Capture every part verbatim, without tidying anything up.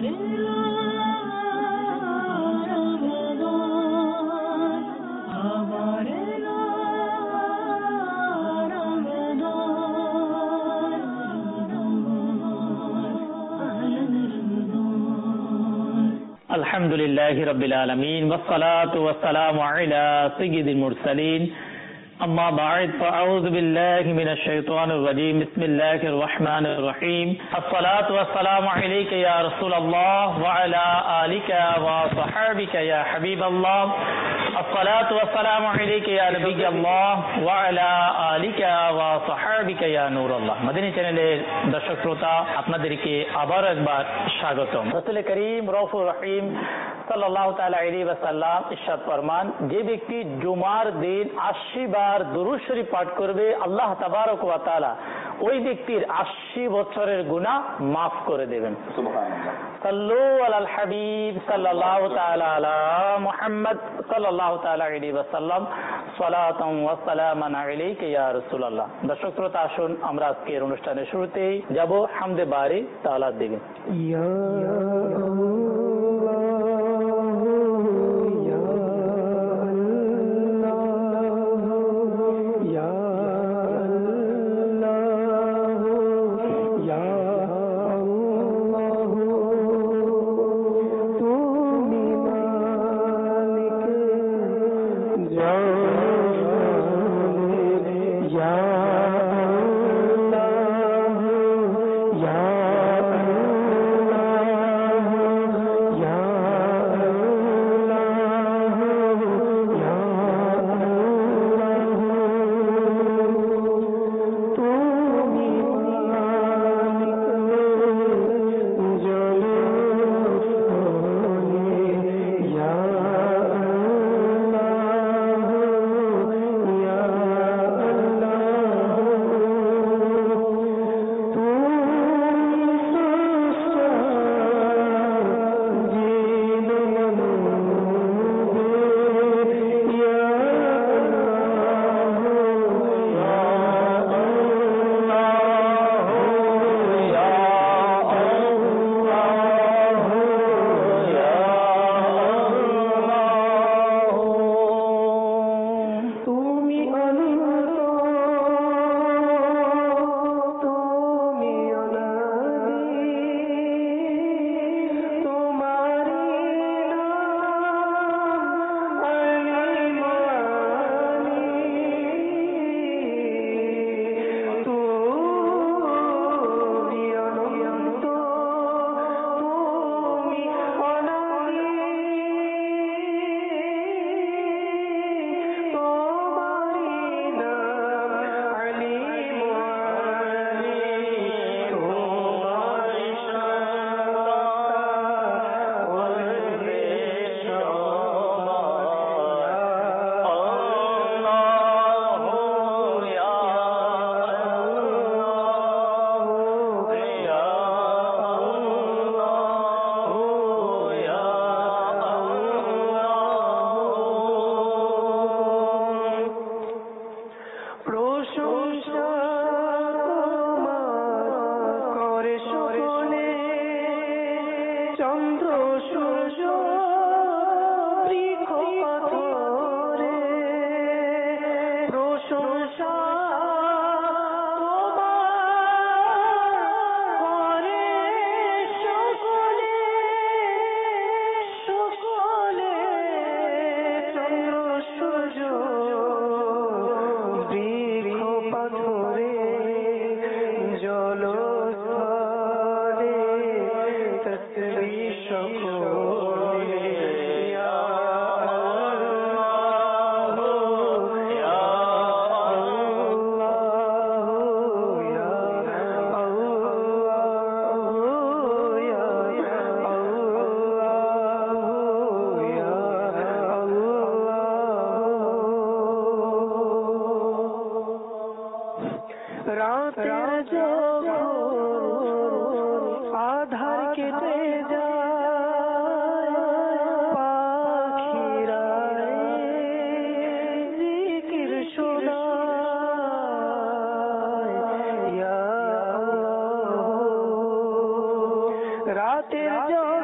আলহামদুলিল্লাহি রাব্বিল আলামিন ওয়াসসালাতু ওয়াসসালামু আলা সাইয়্যিদিল মুরসালিন আম্মা বা'দ ফাআউযু বিল্লাহি মিনাশ শাইতানির রাজীম বিসমিল্লাহির রহমানির রহিম আসসালাতু ওয়াসসালামু আলাইকা ইয়া রাসূলুল্লাহ ওয়া আলা আলিকা ওয়া সাহবিকা ইয়া হাবিবাল্লাহ আসসালাতু ওয়াসসালামু আলাইকা ইয়া নবিয়াল্লাহ ওয়া আলা আলিকা ওয়া সাহবিকা ইয়া নূরুল্লাহ। মদিনী চ্যানেলের দর্শক শ্রোতা, আপনাদেরকে আবার একবার স্বাগতম। রাসূল করিম রউফুর রহিম সাল্লাল্লাহু তাআলা আলাইহি ওয়াসাল্লাম ইরশাদ ফরমান, যে ব্যক্তি জুমার দিন আশি বার দুরূদ শরীফ পাঠ করবে, আল্লাহ তাবারক ওয়া তাআলা ওই ব্যক্তির আশি বছরের গুনাহ মাফ করে দেবেন। সুবহানাল্লাহ। সাল্লু আলাল হাবিব সাল্লাল্লাহু তাআলা আলা মুহাম্মদ সাল্লাল্লাহু তাআলা আলাইহি ওয়াসাল্লাম সালাতান ওয়া সালামান আলাইকা ইয়া রাসূলুল্লাহ। দর্শক শ্রোতা, আসুন আমরা আজকের অনুষ্ঠানের শুরুতেই যাব হামদে বারি তাআলার দিকে। ইয়া রাতের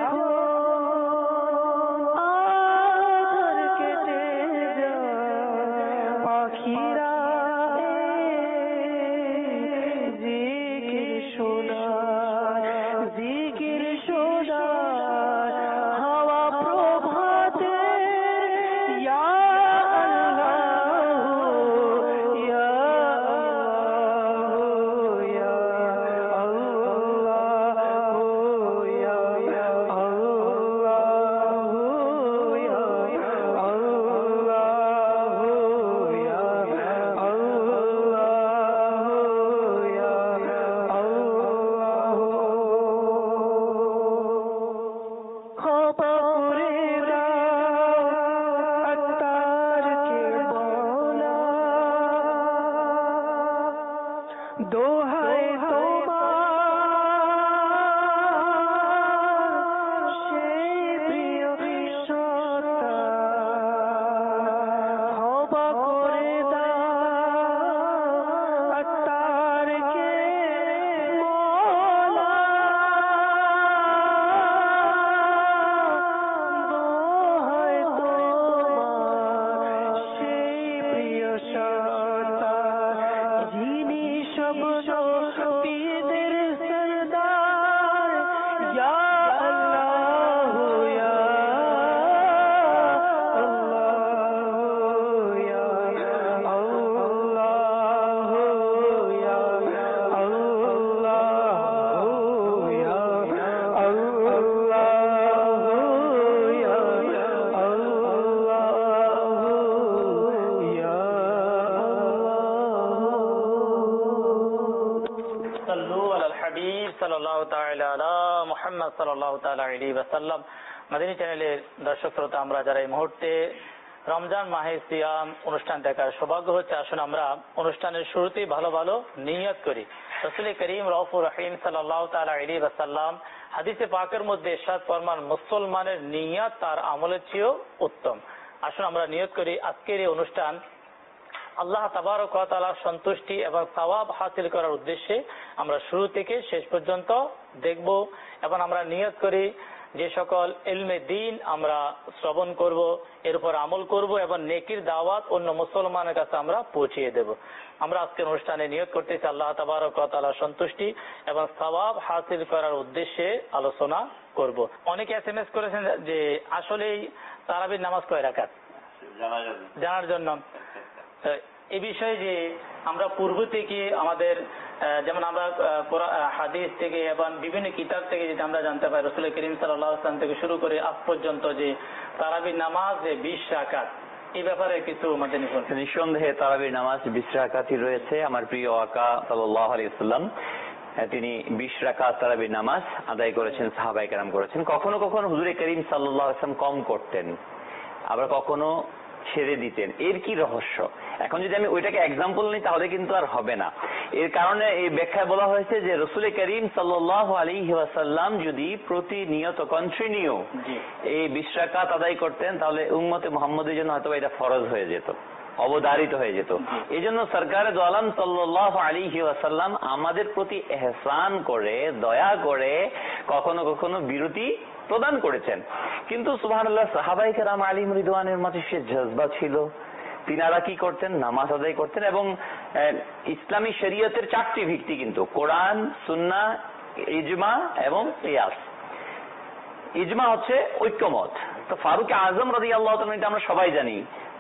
পীরদের সরদার ইয়া আল্লাহ ইয়া আল্লাহ ইয়া আল্লাহ ইয়া আল্লাহ ইয়া আল্লাহ ইয়া সাল্লাল্লাহু তাআলা আলা মুহাম্মদ সাল্লাল্লাহু তাআলা আলাইহি ওয়াসাল্লাম। মাদানী চ্যানেলের দর্শক শ্রোতা, আমরা যারা এই মুহূর্তে রমজান মাহে সিয়াম অনুষ্ঠান দেখার সৌভাগ্য হচ্ছে, আসুন আমরা অনুষ্ঠানের শুরুতেই ভালো ভালো নিয়ত করি। রাসূল করিম রাউফুর রহিম সাল্লাল্লাহু তাআলা আলাইহি ওয়াসাল্লাম হাদিসে পাকের মধ্যে ইরশাদ ফরমান, মুসলমানের নিয়ত তার আমলের চেয়েও উত্তম। আসুন আমরা নিয়ত করি আজকের এই অনুষ্ঠান আল্লাহ তাবারক ওয়া তাআলার সন্তুষ্টি এবং সওয়াব হাসিল করার উদ্দেশ্যে আমরা শুরু থেকে শেষ পর্যন্ত দেখব, এবং আমরা নিয়ত করি যে সকল ইলমে দ্বীন আমরা শ্রবণ করব, এর উপর আমল করব এবং নেকির দাওয়াত অন্য মুসলমানের কাছে আমরা পৌঁছিয়ে দেব। আমরা আজকের অনুষ্ঠানে নিয়ত করতেছি আল্লাহ তাবারক ওয়া তাআলার সন্তুষ্টি এবং সওয়াব হাসিল করার উদ্দেশ্যে আলোচনা করব। অনেকে এসএমএস করেছেন যে আসলেই তারাবির নামাজ কয় রাকাত জানার জন্য। এই বিষয়ে যে আমরা পূর্ব থেকে আমাদের যেমন আমরা হাদিস থেকে এবং বিভিন্ন কিতাব থেকে যেটা আমরা জানতে পাই, রাসূল করিম সাল্লাল্লাহু আলাইহি ওয়াসাল্লাম থেকে শুরু করে আজ পর্যন্ত যে তারাবির নামাজ যে বিশ রাকাত, এই ব্যাপারে কিছু আমাদের নিঃসন্দেহে তারাবির নামাজ বিশ রাকাতই রয়েছে। আমার প্রিয় আকা সাল্লাল্লাহু আলাইহি ওয়াসাল্লাম তিনি বিশ রাকাত তারাবির নামাজ আদায় করেছেন, সাহাবায়ে কেরাম করেছেন। কখনো কখনো হুজুরে করিম সাল্লাল্লাহু আলাইহি ওয়াসাল্লাম কম করতেন, আবার কখনো ছেড়ে দিতেন। এর কি রহস্য? এখন যদি আমি ওইটাকে এক্সাম্পল নিই তাহলে কিন্তু আর হবে না। এর কারণে এই ব্যাখ্যায় বলা হয়েছে যে রাসূল করিম সাল্লাল্লাহু আলাইহি ওয়াসাল্লাম যদি প্রতিনিয়ত কন্টিনিউ এই বিশ রাকাত আদায় করতেন তাহলে উম্মতে মুহাম্মদের জন্য হয়তো এটা ফরজ হয়ে যেত, অবধারিত হয়ে যেত। এই জন্য সরকারে দো আলম সাল্লাল্লাহু আলাইহি ওয়াসাল্লাম আমাদের প্রতি এহসান করে, দয়া করে কখনো কখনো বিরতি প্রদান করেছেন। কিন্তু সুবহানাল্লাহ, সাহাবায়ে কেরাম আলাইহিম রিদওয়ানের মাঝে সে জজবা ছিল। তিনারা কি করতেন? নামাজ আদায় করতেন। এবং ইসলামী শরীয়তের চারটি ভিত্তি কিন্তু কোরআন, সুন্নাহ, ইজমা এবং কিয়াস। ইজমা হচ্ছে ঐক্যমত। তো ফারুক আজম রাদিয়াল্লাহু তাআলা, এটা আমরা সবাই জানি,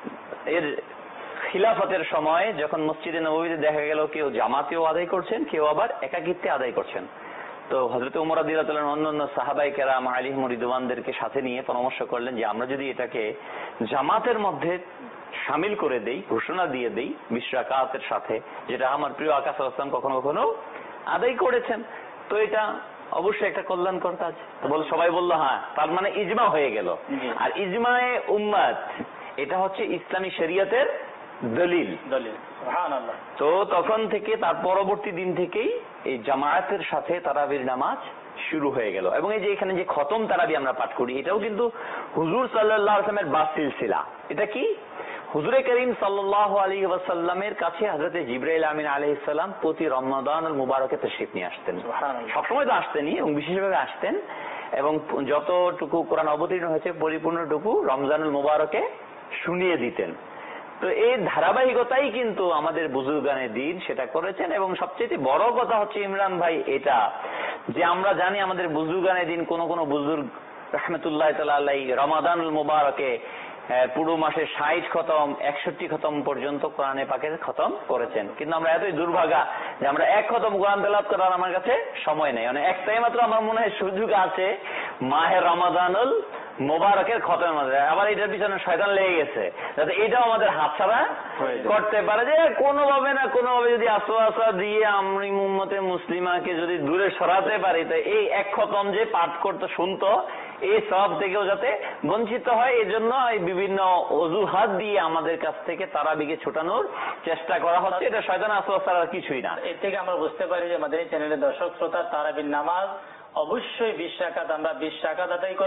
এর খিলাফতের সময় যখন মসজিদে নববীতে দেখা গেল কেউ জামাতেও আদায় করছেন, কেউ আবার একাকিত্বে আদায় করছেন, তো হযরত ওমর রাদিয়াল্লাহু তাআলা অন্যান্য সাহাবায়ে কেরাম আলাইহিম রিদওয়ানদেরকে সাথে নিয়ে পরামর্শ করলেন যে আমরা যদি এটাকে জামাতের মধ্যে শামিল করে দেই, ঘোষণা দিয়ে দেই বিশ রাকাতের সাথে, যেটা আমার প্রিয় আকা সাল্লাল্লাহু আলাইহি ওয়াসাল্লাম কখনো কখনো আদায় করেছেন, তো এটা অবশ্যই একটা কল্যাণকর কাজ। তো বল সবাই বলল হ্যাঁ, তার মানে ইজমা হয়ে গেল। আর ইজমায়ে উম্মাত এটা হচ্ছে ইসলামী শরীয়তের দলিল দলিল সুবহানাল্লাহ। তো তখন থেকে তার পরবর্তী দিন থেকেই এই জামায়াতের সাথে তারাবির নামাজ শুরু হয়ে গেল। এবং এই যে এখানে যে খতম তারাবি আমরা পাঠ করি, এটাও কিন্তু হুজুর সাল্লাল্লাহু আলাইহি ওয়াসাল্লামের বাস সিলসিলা। এটা কি? হুজুরে করিম সাল্লাল্লাহু আলাইহি ওয়াসাল্লামের কাছে হযরতে জিবরাইল আমিন আলাইহিস সালাম প্রতি রমাদানুল মুবারকে তাশরীফ নিয়ে আসতেন। সবসময় তো আসতেনই, এবং বিশেষভাবে আসতেন, এবং যতটুকু কোরআন অবতীর্ণ হয়েছে পরিপূর্ণটুকু রমজানুল মুবারকে শুনিয়ে দিতেন। তো এই ধারাবাহিকতাই কিন্তু আমাদের বুজুর্গানে দিন সেটা করেছেন। এবং সবচেয়ে বড় কথা হচ্ছে ইমরান ভাই এটা, যে আমরা জানি আমাদের বুজুর্গানে দিন কোন কোন বুজুর্গ রাহমাতুল্লাহ তাআলা আলাইহি রমাদানুল মুবারকে পুরো মাসে ষাট খতম, একষট্টি খতম পর্যন্ত কোরআনে পাকের খতম করেছেন। কিন্তু আমরা এতই দুর্ভাগা যে আমরা এক খতম কোরআন তেলাওয়াত করার আমার কাছে সময় নেই। মানে একটাই মাত্র আমার মনে হয় সুযোগ আছে, মাহে রমাদানুল মোবারকের খতমের মধ্যে। আবার এটার পিছনে শয়তান লেগে গেছে যাতে এটাও আমাদের হাতছাড়া করতে পারে, যে কোনোভাবে না কোনোভাবে যদি আশ্বাস দিয়ে আমরা উম্মতে মুসলিমাকে যদি দূরে সরাতে পারি, তো এই এক খতম যে পাঠ করতে শুনতো এই সব থেকেও যাতে বঞ্চিত হয়, এই জন্য এই বিভিন্ন অজুহাত দিয়ে আমাদের কাছ থেকে তারাবিকে ছোটানোর চেষ্টা করা হচ্ছে। এটা শয়তান আশ্বাস ছাড়া কিছুই না। এর থেকে আমরা বুঝতে পারি যে আমাদের চ্যানেলের দর্শক শ্রোতা, তারাবির নামাজ অবশ্যই বিশ রাকাত আমরা বিশ রাকাত আদায় করবো।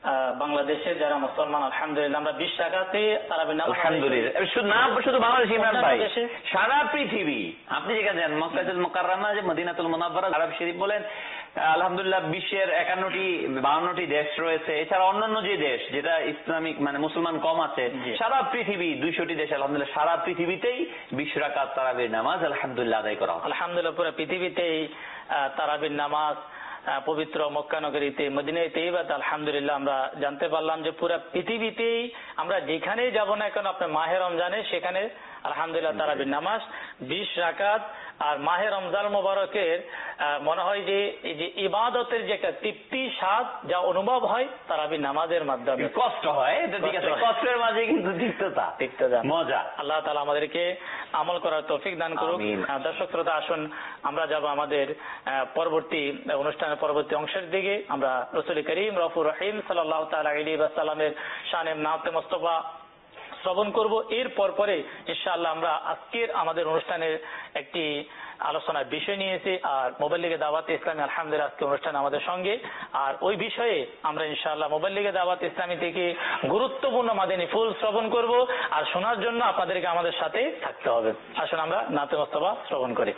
আহ, বাংলাদেশে যারা মুসলমান আলহামদুলিল্লাহ আমরা বিশ টাকাতে তারাবির নামাজ আলহামদুলিল্লাহ। শুধু না শুধু বাংলাদেশ, ইমরান ভাই অন্যান্য দেশে- সারা পৃথিবী, আপনি যেখানে যান মক্কাতুল মুকাররমা, যে মদিনাতুল মুনাওয়ারা, আরব শরীফ বলেন, আলহামদুলিল্লাহ বিশ্বের একান্নটি বাউন্নটি দেশ রয়েছে, এছাড়া অন্যান্য যে দেশ যেটা ইসলামিক মানে মুসলমান কম আছে, জি। সারা পৃথিবী দুইশোটি দেশ আলহামদুলিল্লাহ সারা পৃথিবীতেই বিশ রাকাত তারাবির নামাজ আলহামদুলিল্লাহ আদায় করা হয়। আলহামদুলিল্লাহ পুরো পৃথিবীতেই আহ, তারাবির নামাজ আহ, পবিত্র মক্কা নগরীতে মদিনায় তৈয়বাতে আলহামদুলিল্লাহ আমরা জানতে পারলাম যে পুরো পৃথিবীতেই আমরা যেখানেই যাব না কেন আপনার মাহে রমজানে সেখানে আলহামদুলিল্লাহ তারাবির নামাজ বিশ রাকাত। আর মাহে রমজান মোবারকের আহ, মনে হয় যে এই যে ইবাদতের যে একটা তৃপ্তি স্বাদ যা অনুভব হয় তারাবির নামাজের মাধ্যমে। কষ্ট হয় এটা ঠিক আছে, কষ্ট হয়। কষ্টের মাঝে কিন্তু তিক্ততা, তিক্ততা, মজা। আল্লাহ তাআলা আমাদেরকে আমল করার তৌফিক দান করুক। আমিন। আহ, দর্শক শ্রোতা, আসুন আমরা যাব আমাদের আহ, পরবর্তী অনুষ্ঠানের পরবর্তী অংশের দিকে। আমরা রাসূল করিম রফুর রহিম সাল্লাল্লাহু তাআলা আলাইহি ওয়াসাল্লামের শানে নাতে মুস্তাফা শ্রবণ করব। এর পর পরে ইনশাআল্লাহ আমরা আজকের আমাদের অনুষ্ঠানের একটি আলোচনার বিষয় নিয়েছি, আর মোবাইল লিগে দাওয়াত ইসলামী আলহামদুলিল্লাহ আজকে অনুষ্ঠান আমাদের সঙ্গে। আর ওই বিষয়ে আমরা ইনশাআল্লাহ মোবাইল লিগে দাওয়াত ইসলামী থেকে গুরুত্বপূর্ণ মাদানী ফুল শ্রবণ করব। আর শোনার জন্য আপনাদেরকে আমাদের সাথে থাকতে হবে। আসুন আমরা নাতে মুস্তাফা শ্রবণ করি।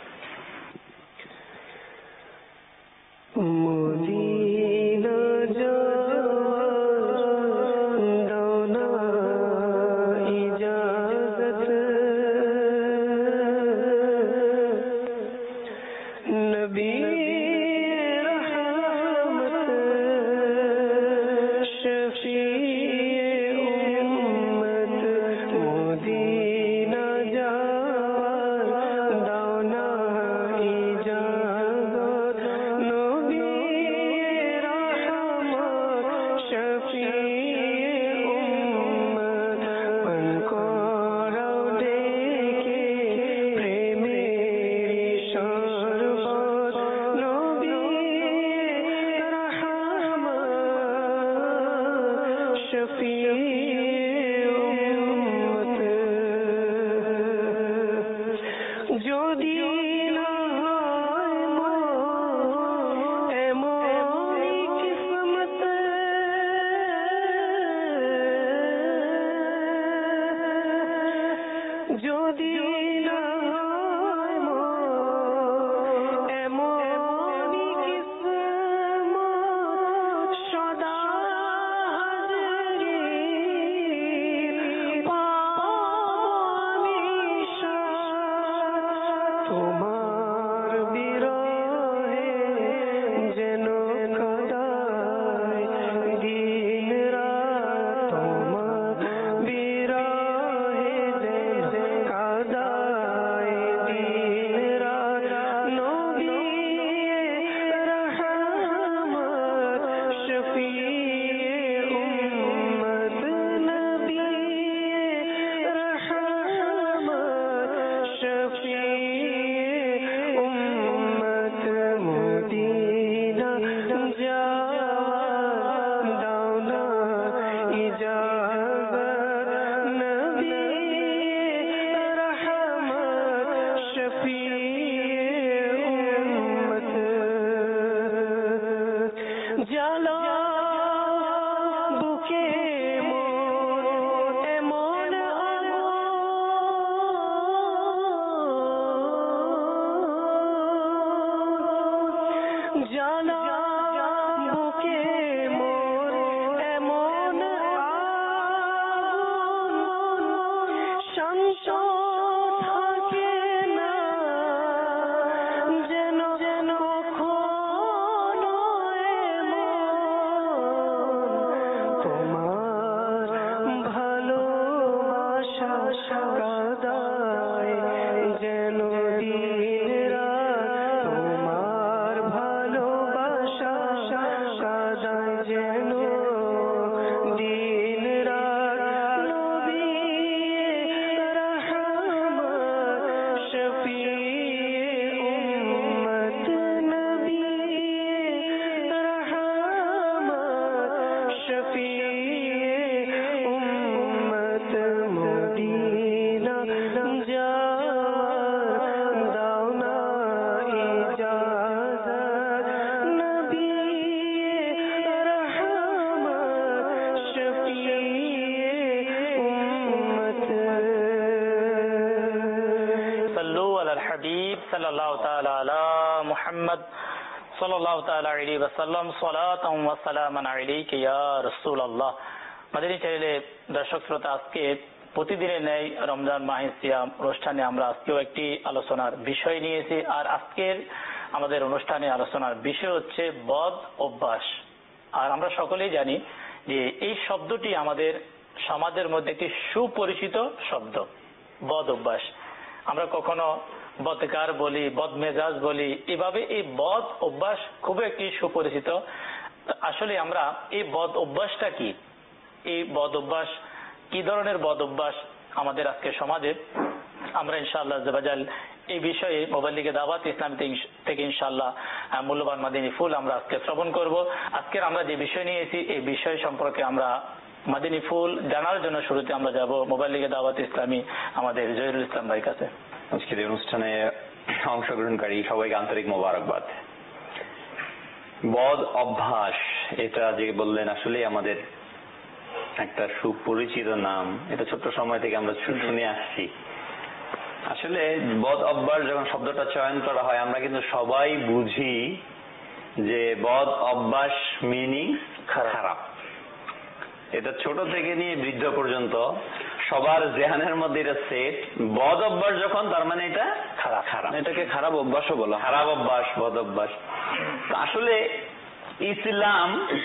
মদিনা যাওয়ার দাও না ইজাজত, নবী রহমত শফিয়ে উম্মত, মদিনা যাওয়ার দাও না ইজাজত, নবী রহমত শফিয়ে উম্মত, মন করাও ডেকে প্রেমের শরবত, নবী রহমত শফিয়ে উম্মত, যদি না হয় মোর এমনই কিসমত, যদি না হয় মোর এমনই কিসমত, সদা হাজির পাবো আমি সাথ, তোমার বিরহে যেন কাদায় দিন রাত, তোমার বিরহে যেন কাদায় দিন রাত, নবী রহমত শফিয়ে উম্মত, নবী রহমত শফিয়ে উম্মত, মদিনা যাওয়ার দাও না ইজাজত, নবী রহমত শফিয়ে উম্মত, জালা বুকে মোর এমন আগুন, জালা বুকে মোর এমন আগুন, শান্ত থাকে না যেন যেন কখনো এমন, তোমার ভালোবাসা কাদায় যেন দিন রাত, তোমার ভালোবাসা সাল্লাল্লাহু তাআলা আলা মুহাম্মদ সাল্লাল্লাহু তাআলা আলাইহি ওয়াসাল্লাম সালাতাম ওয়া সালামান আলাইকা ইয়া রাসূলুল্লাহ। মাদানী চ্যানেলে দর্শক শ্রোতা, আজকে প্রতিদিনের ন্যায় রমজান মাহে সিয়াম অনুষ্ঠানে আমরা আজকেও একটি আলোচনার বিষয় নিয়েছি। আর আজকের আমাদের অনুষ্ঠানে আলোচনার বিষয় হচ্ছে বদ অভ্যাস। আর আমরা সকলেই জানি যে এই শব্দটি আমাদের সমাজের মধ্যে একটি সুপরিচিত শব্দ, বদ অভ্যাস। আমরা কখনো বদকার বলি, বদমেজাজ বলি, এভাবে এই বদ অভ্যাস খুব একটি সুপরিচিত। আসলে আমরা এই বদ অভ্যাসটা কি, এই বদ অভ্যাস কি ধরনের বদ অভ্যাস আমাদের আজকে সমাজে, আমরা ইনশাআল্লাহ আজ্জাওয়াজাল এই বিষয়ে মোবাইল লিগে দাওয়াত ইসলাম থেকে ইনশাআল্লাহ মূল্যবান মাদিনী ফুল আমরা আজকে শ্রবণ করব। আজকের আমরা যে বিষয় নিয়েছি এই বিষয় সম্পর্কে আমরা মাদিনী ফুল জানার জন্য শুরুতে আমরা যাব মোবাইল লিগে দাওয়াত ইসলামী আমাদের জহিরুল ইসলাম ভাইয়ের কাছে। আজকের এই অনুষ্ঠানে অংশগ্রহণকারী সবাইকে আন্তরিক মোবারকবাদ। বদ অভ্যাস, এটা যে বললেন আসলে আমাদের একটা সুপরিচিত নাম। এটা ছোট্ট সময় থেকে আমরা শুনে আসছি। আসলে বদ অভ্যাস যখন শব্দটা চয়ন করা হয়, আমরা কিন্তু সবাই বুঝি যে বদ অভ্যাস মিনিং খারাপ। এটা ছোট থেকে নিয়ে বৃদ্ধ পর্যন্ত সবার জেহানের মধ্যে এটা সেট। বদ অভ্যাস যখন, তার মানে এটা খারাপ খারাপ এটাকে খারাপ অভ্যাসও বলা, খারাপ অভ্যাস, বদ অভ্যাস। আসলে ইসলাম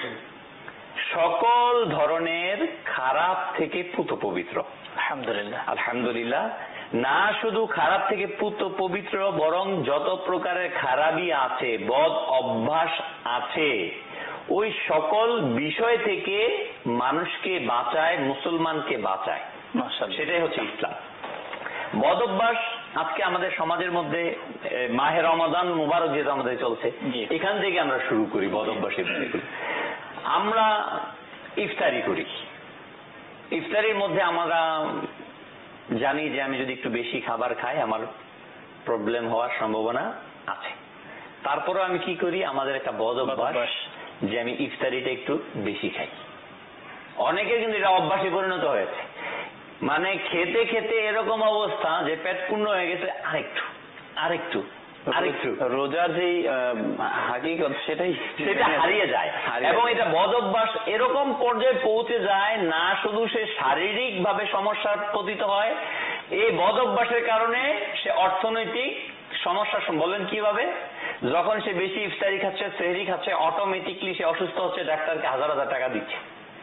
সকল ধরনের খারাপ থেকে পুত পবিত্র। আলহামদুলিল্লাহ আলহামদুলিল্লাহ। না শুধু খারাপ থেকে পুত পবিত্র, বরং যত প্রকারের খারাপই আছে, বদ অভ্যাস আছে, ওই সকল বিষয় থেকে মানুষকে বাঁচায়, মুসলমানকে বাঁচায়। সেটাই হচ্ছে ইসলাম। বদ অভ্যাস আজকে আমাদের সমাজের মধ্যে মাহে রমাদান মুবারক যেহেতু আমাদের চলছে, এখান থেকে আমরা শুরু করি বদ অভ্যাসের বিষয়গুলো। আমরা ইফতারি করি। ইফতারির মধ্যে আমরা জানি যে আমি যদি একটু বেশি খাবার খাই আমার প্রবলেম হওয়ার সম্ভাবনা আছে। তারপরে আমি কি করি, আমাদের একটা বদ অভ্যাস যে আমি ইফতারিটা একটু বেশি খাই। অনেকের কিন্তু এটা অভ্যাসে পরিণত হয়েছে, মানে খেতে খেতে এরকম অবস্থা যে পেট পূর্ণ হয়ে গেছে, আরেকটু আরেকটু আরেকটু রোজার যে হাকিকত সেটাই সেটা হারিয়ে যায়। এবং এটা বদ অভ্যাস এরকম পর্যায়ে পৌঁছে যায়, না শুধু সে শারীরিক ভাবে সমস্যার পতিত হয়, এই বদ অভ্যাসের কারণে সে অর্থনৈতিক সমস্যা। বলেন কিভাবে? যখন সে বেশি ইফতারি খাচ্ছে, সেহরি খাচ্ছে, অটোমেটিকলি সে অসুস্থ হচ্ছে, ডাক্তারকে হাজার হাজার টাকা দিচ্ছে।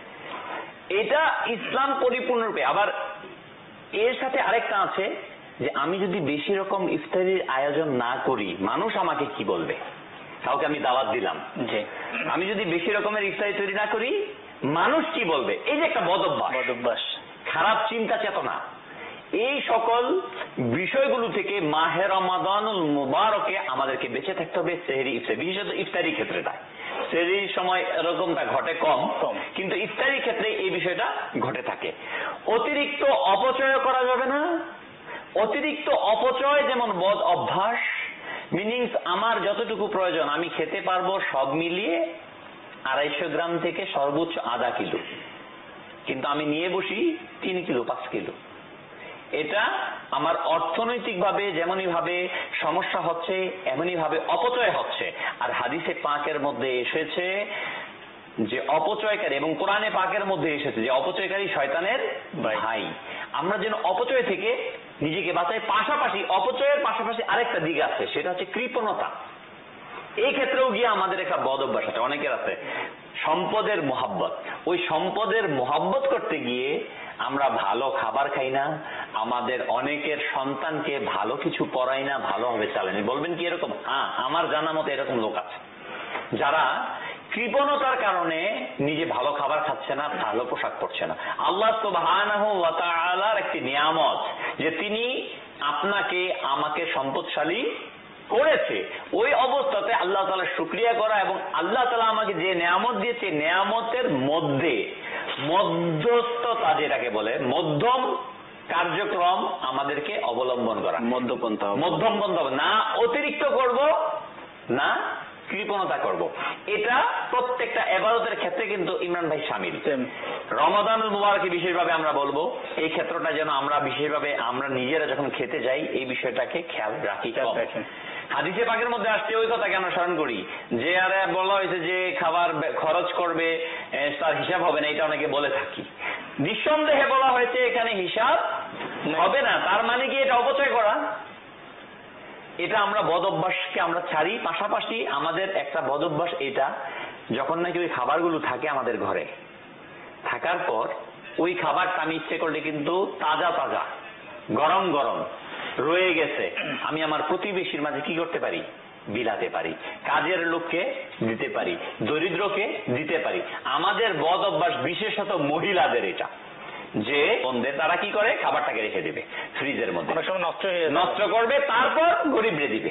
এটা ইসলাম পরিপূর্ণরূপে। আবার এর সাথে আরেকটা আছে যে আমি যদি বেশি রকম ইফতারির আয়োজন না করি, মানুষ আমাকে কি বলবে? কাউকে আমি দাওয়াত দিলাম, যে আমি যদি বেশি রকমের ইফতারি তৈরি না করি, মানুষ কি বলবে? এই যে একটা বদ অভ্যাস, বদ অভ্যাস, খারাপ চিন্তা চেতনা, এই সকল বিষয়গুলো থেকে মাহে রমাদানুল মুবারকে আমাদেরকে বেঁচে থাকতে হবে। সেহরি ইফতারি, বিশেষত ইফতারি ক্ষেত্রেটা, সেহরির সময় এরকমটা ঘটে কম কম, কিন্তু ইফতারির ক্ষেত্রে এই বিষয়টা ঘটে থাকে। অতিরিক্ত অপচয় করা যাবে না। অতিরিক্ত অপচয় যেমন বদ অভ্যাস। মিনিংস আমার যতটুকু প্রয়োজন আমি খেতে পারবো, সব মিলিয়ে আড়াইশো গ্রাম থেকে সর্বোচ্চ আধা কিলো, কিন্তু আমি নিয়ে বসি তিন কিলো পাঁচ কিলো। এটা আমার অর্থনৈতিক ভাবে যেমনই ভাবে সমস্যা হচ্ছে, এমনই ভাবে অপচয় হচ্ছে। আর হাদিসে পাকের মধ্যে এসেছে যে অপচয়কারী, এবং কোরআনে পাকের মধ্যে এসেছে যে অপচয়কারী শয়তানের ভাই। আমরা যেন অপচয় থেকে নিজেকে বাঁচাই। পাশাপাশি অপচয়ের পাশাপাশি আরেকটা দিক আছে, সেটা হচ্ছে কৃপণতা। এই ক্ষেত্রেও গিয়ে আমাদের একটা বদ অভ্যাস আছে, অনেকের আছে, সম্পদের মোহাব্বত। ওই সম্পদের মোহাব্বত করতে গিয়ে আমরা ভালো খাবার খাই না, আমাদের অনেকের সন্তানকে ভালো কিছু পড়াই না, ভালোভাবে চালানি। বলবেন কি এরকম? হ্যাঁ, আমার জানা মতো এরকম লোক আছে যারা কৃপণতার কারণে নিজে ভালো খাবার খাচ্ছে না, ভালো পোশাক পরছে না। আল্লাহ সুবহানাহু ওয়া তাআলার একটি নিয়ামত যে তিনি আপনাকে আমাকে সম্পদশালী করেছে, ওই অবস্থাতে আল্লাহ তাআলার শুকরিয়া করা এবং আল্লাহ তাআলা আমাকে যে নিয়ামত দিয়েছে, নিয়ামতের মধ্যে মধ্যস্থতা, যেটাকে বলে মধ্যম কার্যক্রম আমাদেরকে অবলম্বন করা, মধ্যপন্থা, মধ্যম পন্থা, না অতিরিক্ত করব না কৃপণতা করব। এটা প্রত্যেকটা ইবাদতের ক্ষেত্রে কিন্তু ইমরান ভাই শামিল। রমাদানুল মুবারকে বিশেষভাবে আমরা বলবো এই ক্ষেত্রটা যেন আমরা বিশেষভাবে আমরা নিজেরা যখন খেতে যাই এই বিষয়টাকে খেয়াল রাখি। হাদিসে পাকের মধ্যে আসছে ওই কথাকে আমরা স্মরণ করি যে আরে বলা হয়েছে যে খাবার খরচ করবে তার হিসাব হবে না, এটা অনেকে বলে থাকি। নিঃসন্দেহে বলা হয়েছে এখানে হিসাব হবে না, তার মানে কি এটা অপচয় করা? এটা আমরা বদ অভ্যাসকে আমরা ছাড়ি। পাশাপাশি আমাদের একটা বদ অভ্যাস এটা, যখন নাকি ওই খাবারগুলো থাকে আমাদের ঘরে থাকার পর ওই খাবারটা আমি ইচ্ছে করলে কিন্তু তাজা তাজা গরম গরম রয়ে গেছে আমি আমার প্রতিবেশীর মাঝে কি করতে পারি? বিলাতে পারি, কাজের লোককে দিতে পারি, দরিদ্রকে দিতে পারি। আমাদের বদ অভ্যাস বিশেষত মহিলাদের এটা, যে বন্ধে তারা কি করে খাবারটাকে রেখে দেবে ফ্রিজের মধ্যে, অনেক সময় নষ্ট হয়ে নষ্ট করবে, তারপর গরিবরে দিবে।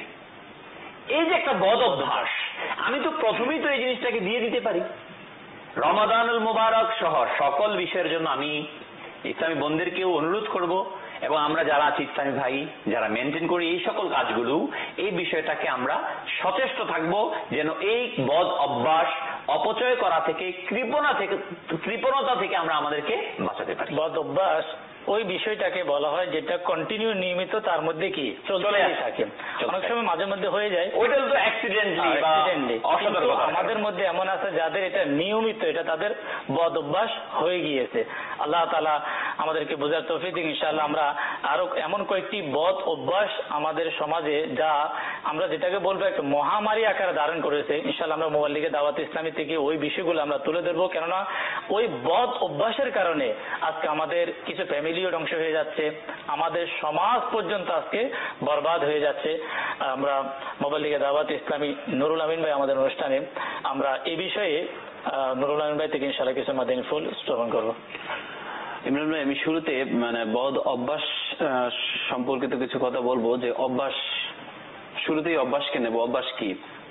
এই যে একটা বদ অভ্যাস, আমি তো প্রথমেই তো এই জিনিসটাকে দিয়ে দিতে পারি। রমাদানুল মুবারক সহ সকল বিষয়ের জন্য আমি ইসলামী বন্ধুদেরকেও অনুরোধ করব এবং আমরা যারা আছি ইসলামী ভাই যারা মেনটেন করি এই সকল কাজগুলো, এই বিষয়টাকে আমরা সচেষ্ট থাকব যেন এই বদ অভ্যাস অপচয় করা থেকে, কৃপণতা থেকে কৃপণতা থেকে আমরা আমাদেরকে বাঁচাতে পারি। বদ অভ্যাস ওই বিষয়টাকে বলা হয় যেটা কন্টিনিউ নিয়মিত তার মধ্যে কি চলতেই থাকে। অনেক সময় মাঝে মধ্যে হয়ে যায়, ওইটা তো অ্যাক্সিডেন্টলি বা অসতর্কতা। আমাদের মধ্যে এমন আছে যাদের এটা নিয়মিত, এটা তাদের বদ অভ্যাস হয়ে গিয়েছে। আল্লাহ তাআলা আমাদেরকে বোঝার তৌফিক দিন। ইনশাআল্লাহ আমরা আরো এমন কয়েকটি বদ অভ্যাস আমাদের সমাজে, যা আমরা যেটাকে বলবো একটা মহামারী আকারে ধারণ করেছে, ইনশাআল্লাহ আমরা মোবাইল লিগে দাওয়াত ইসলামী থেকে ওই বিষয়গুলো আমরা তুলে ধরবো। কেননা ওই বদ অভ্যাসের কারণে আজকে আমাদের কিছু ফ্যামিলিও ধ্বংস হয়ে যাচ্ছে, আমাদের সমাজ পর্যন্ত আজকে বরবাদ হয়ে যাচ্ছে। আমরা মোবাইল লিগে দাওয়াত ইসলামী নুরুল আমিন ভাই আমাদের অনুষ্ঠানে আমরা এই বিষয়ে নুরুল আমিন ভাই থেকে ইনশাআল্লাহ কিছু মাদানী ফুল শ্রবণ করবো। ইমরান ভাই, আমি শুরুতে মানে বদ অভ্যাস সম্পর্কিত কিছু কথা বলবো। যে অভ্যাস, শুরুতেই অভ্যাসকে নেব। অভ্যাস কি?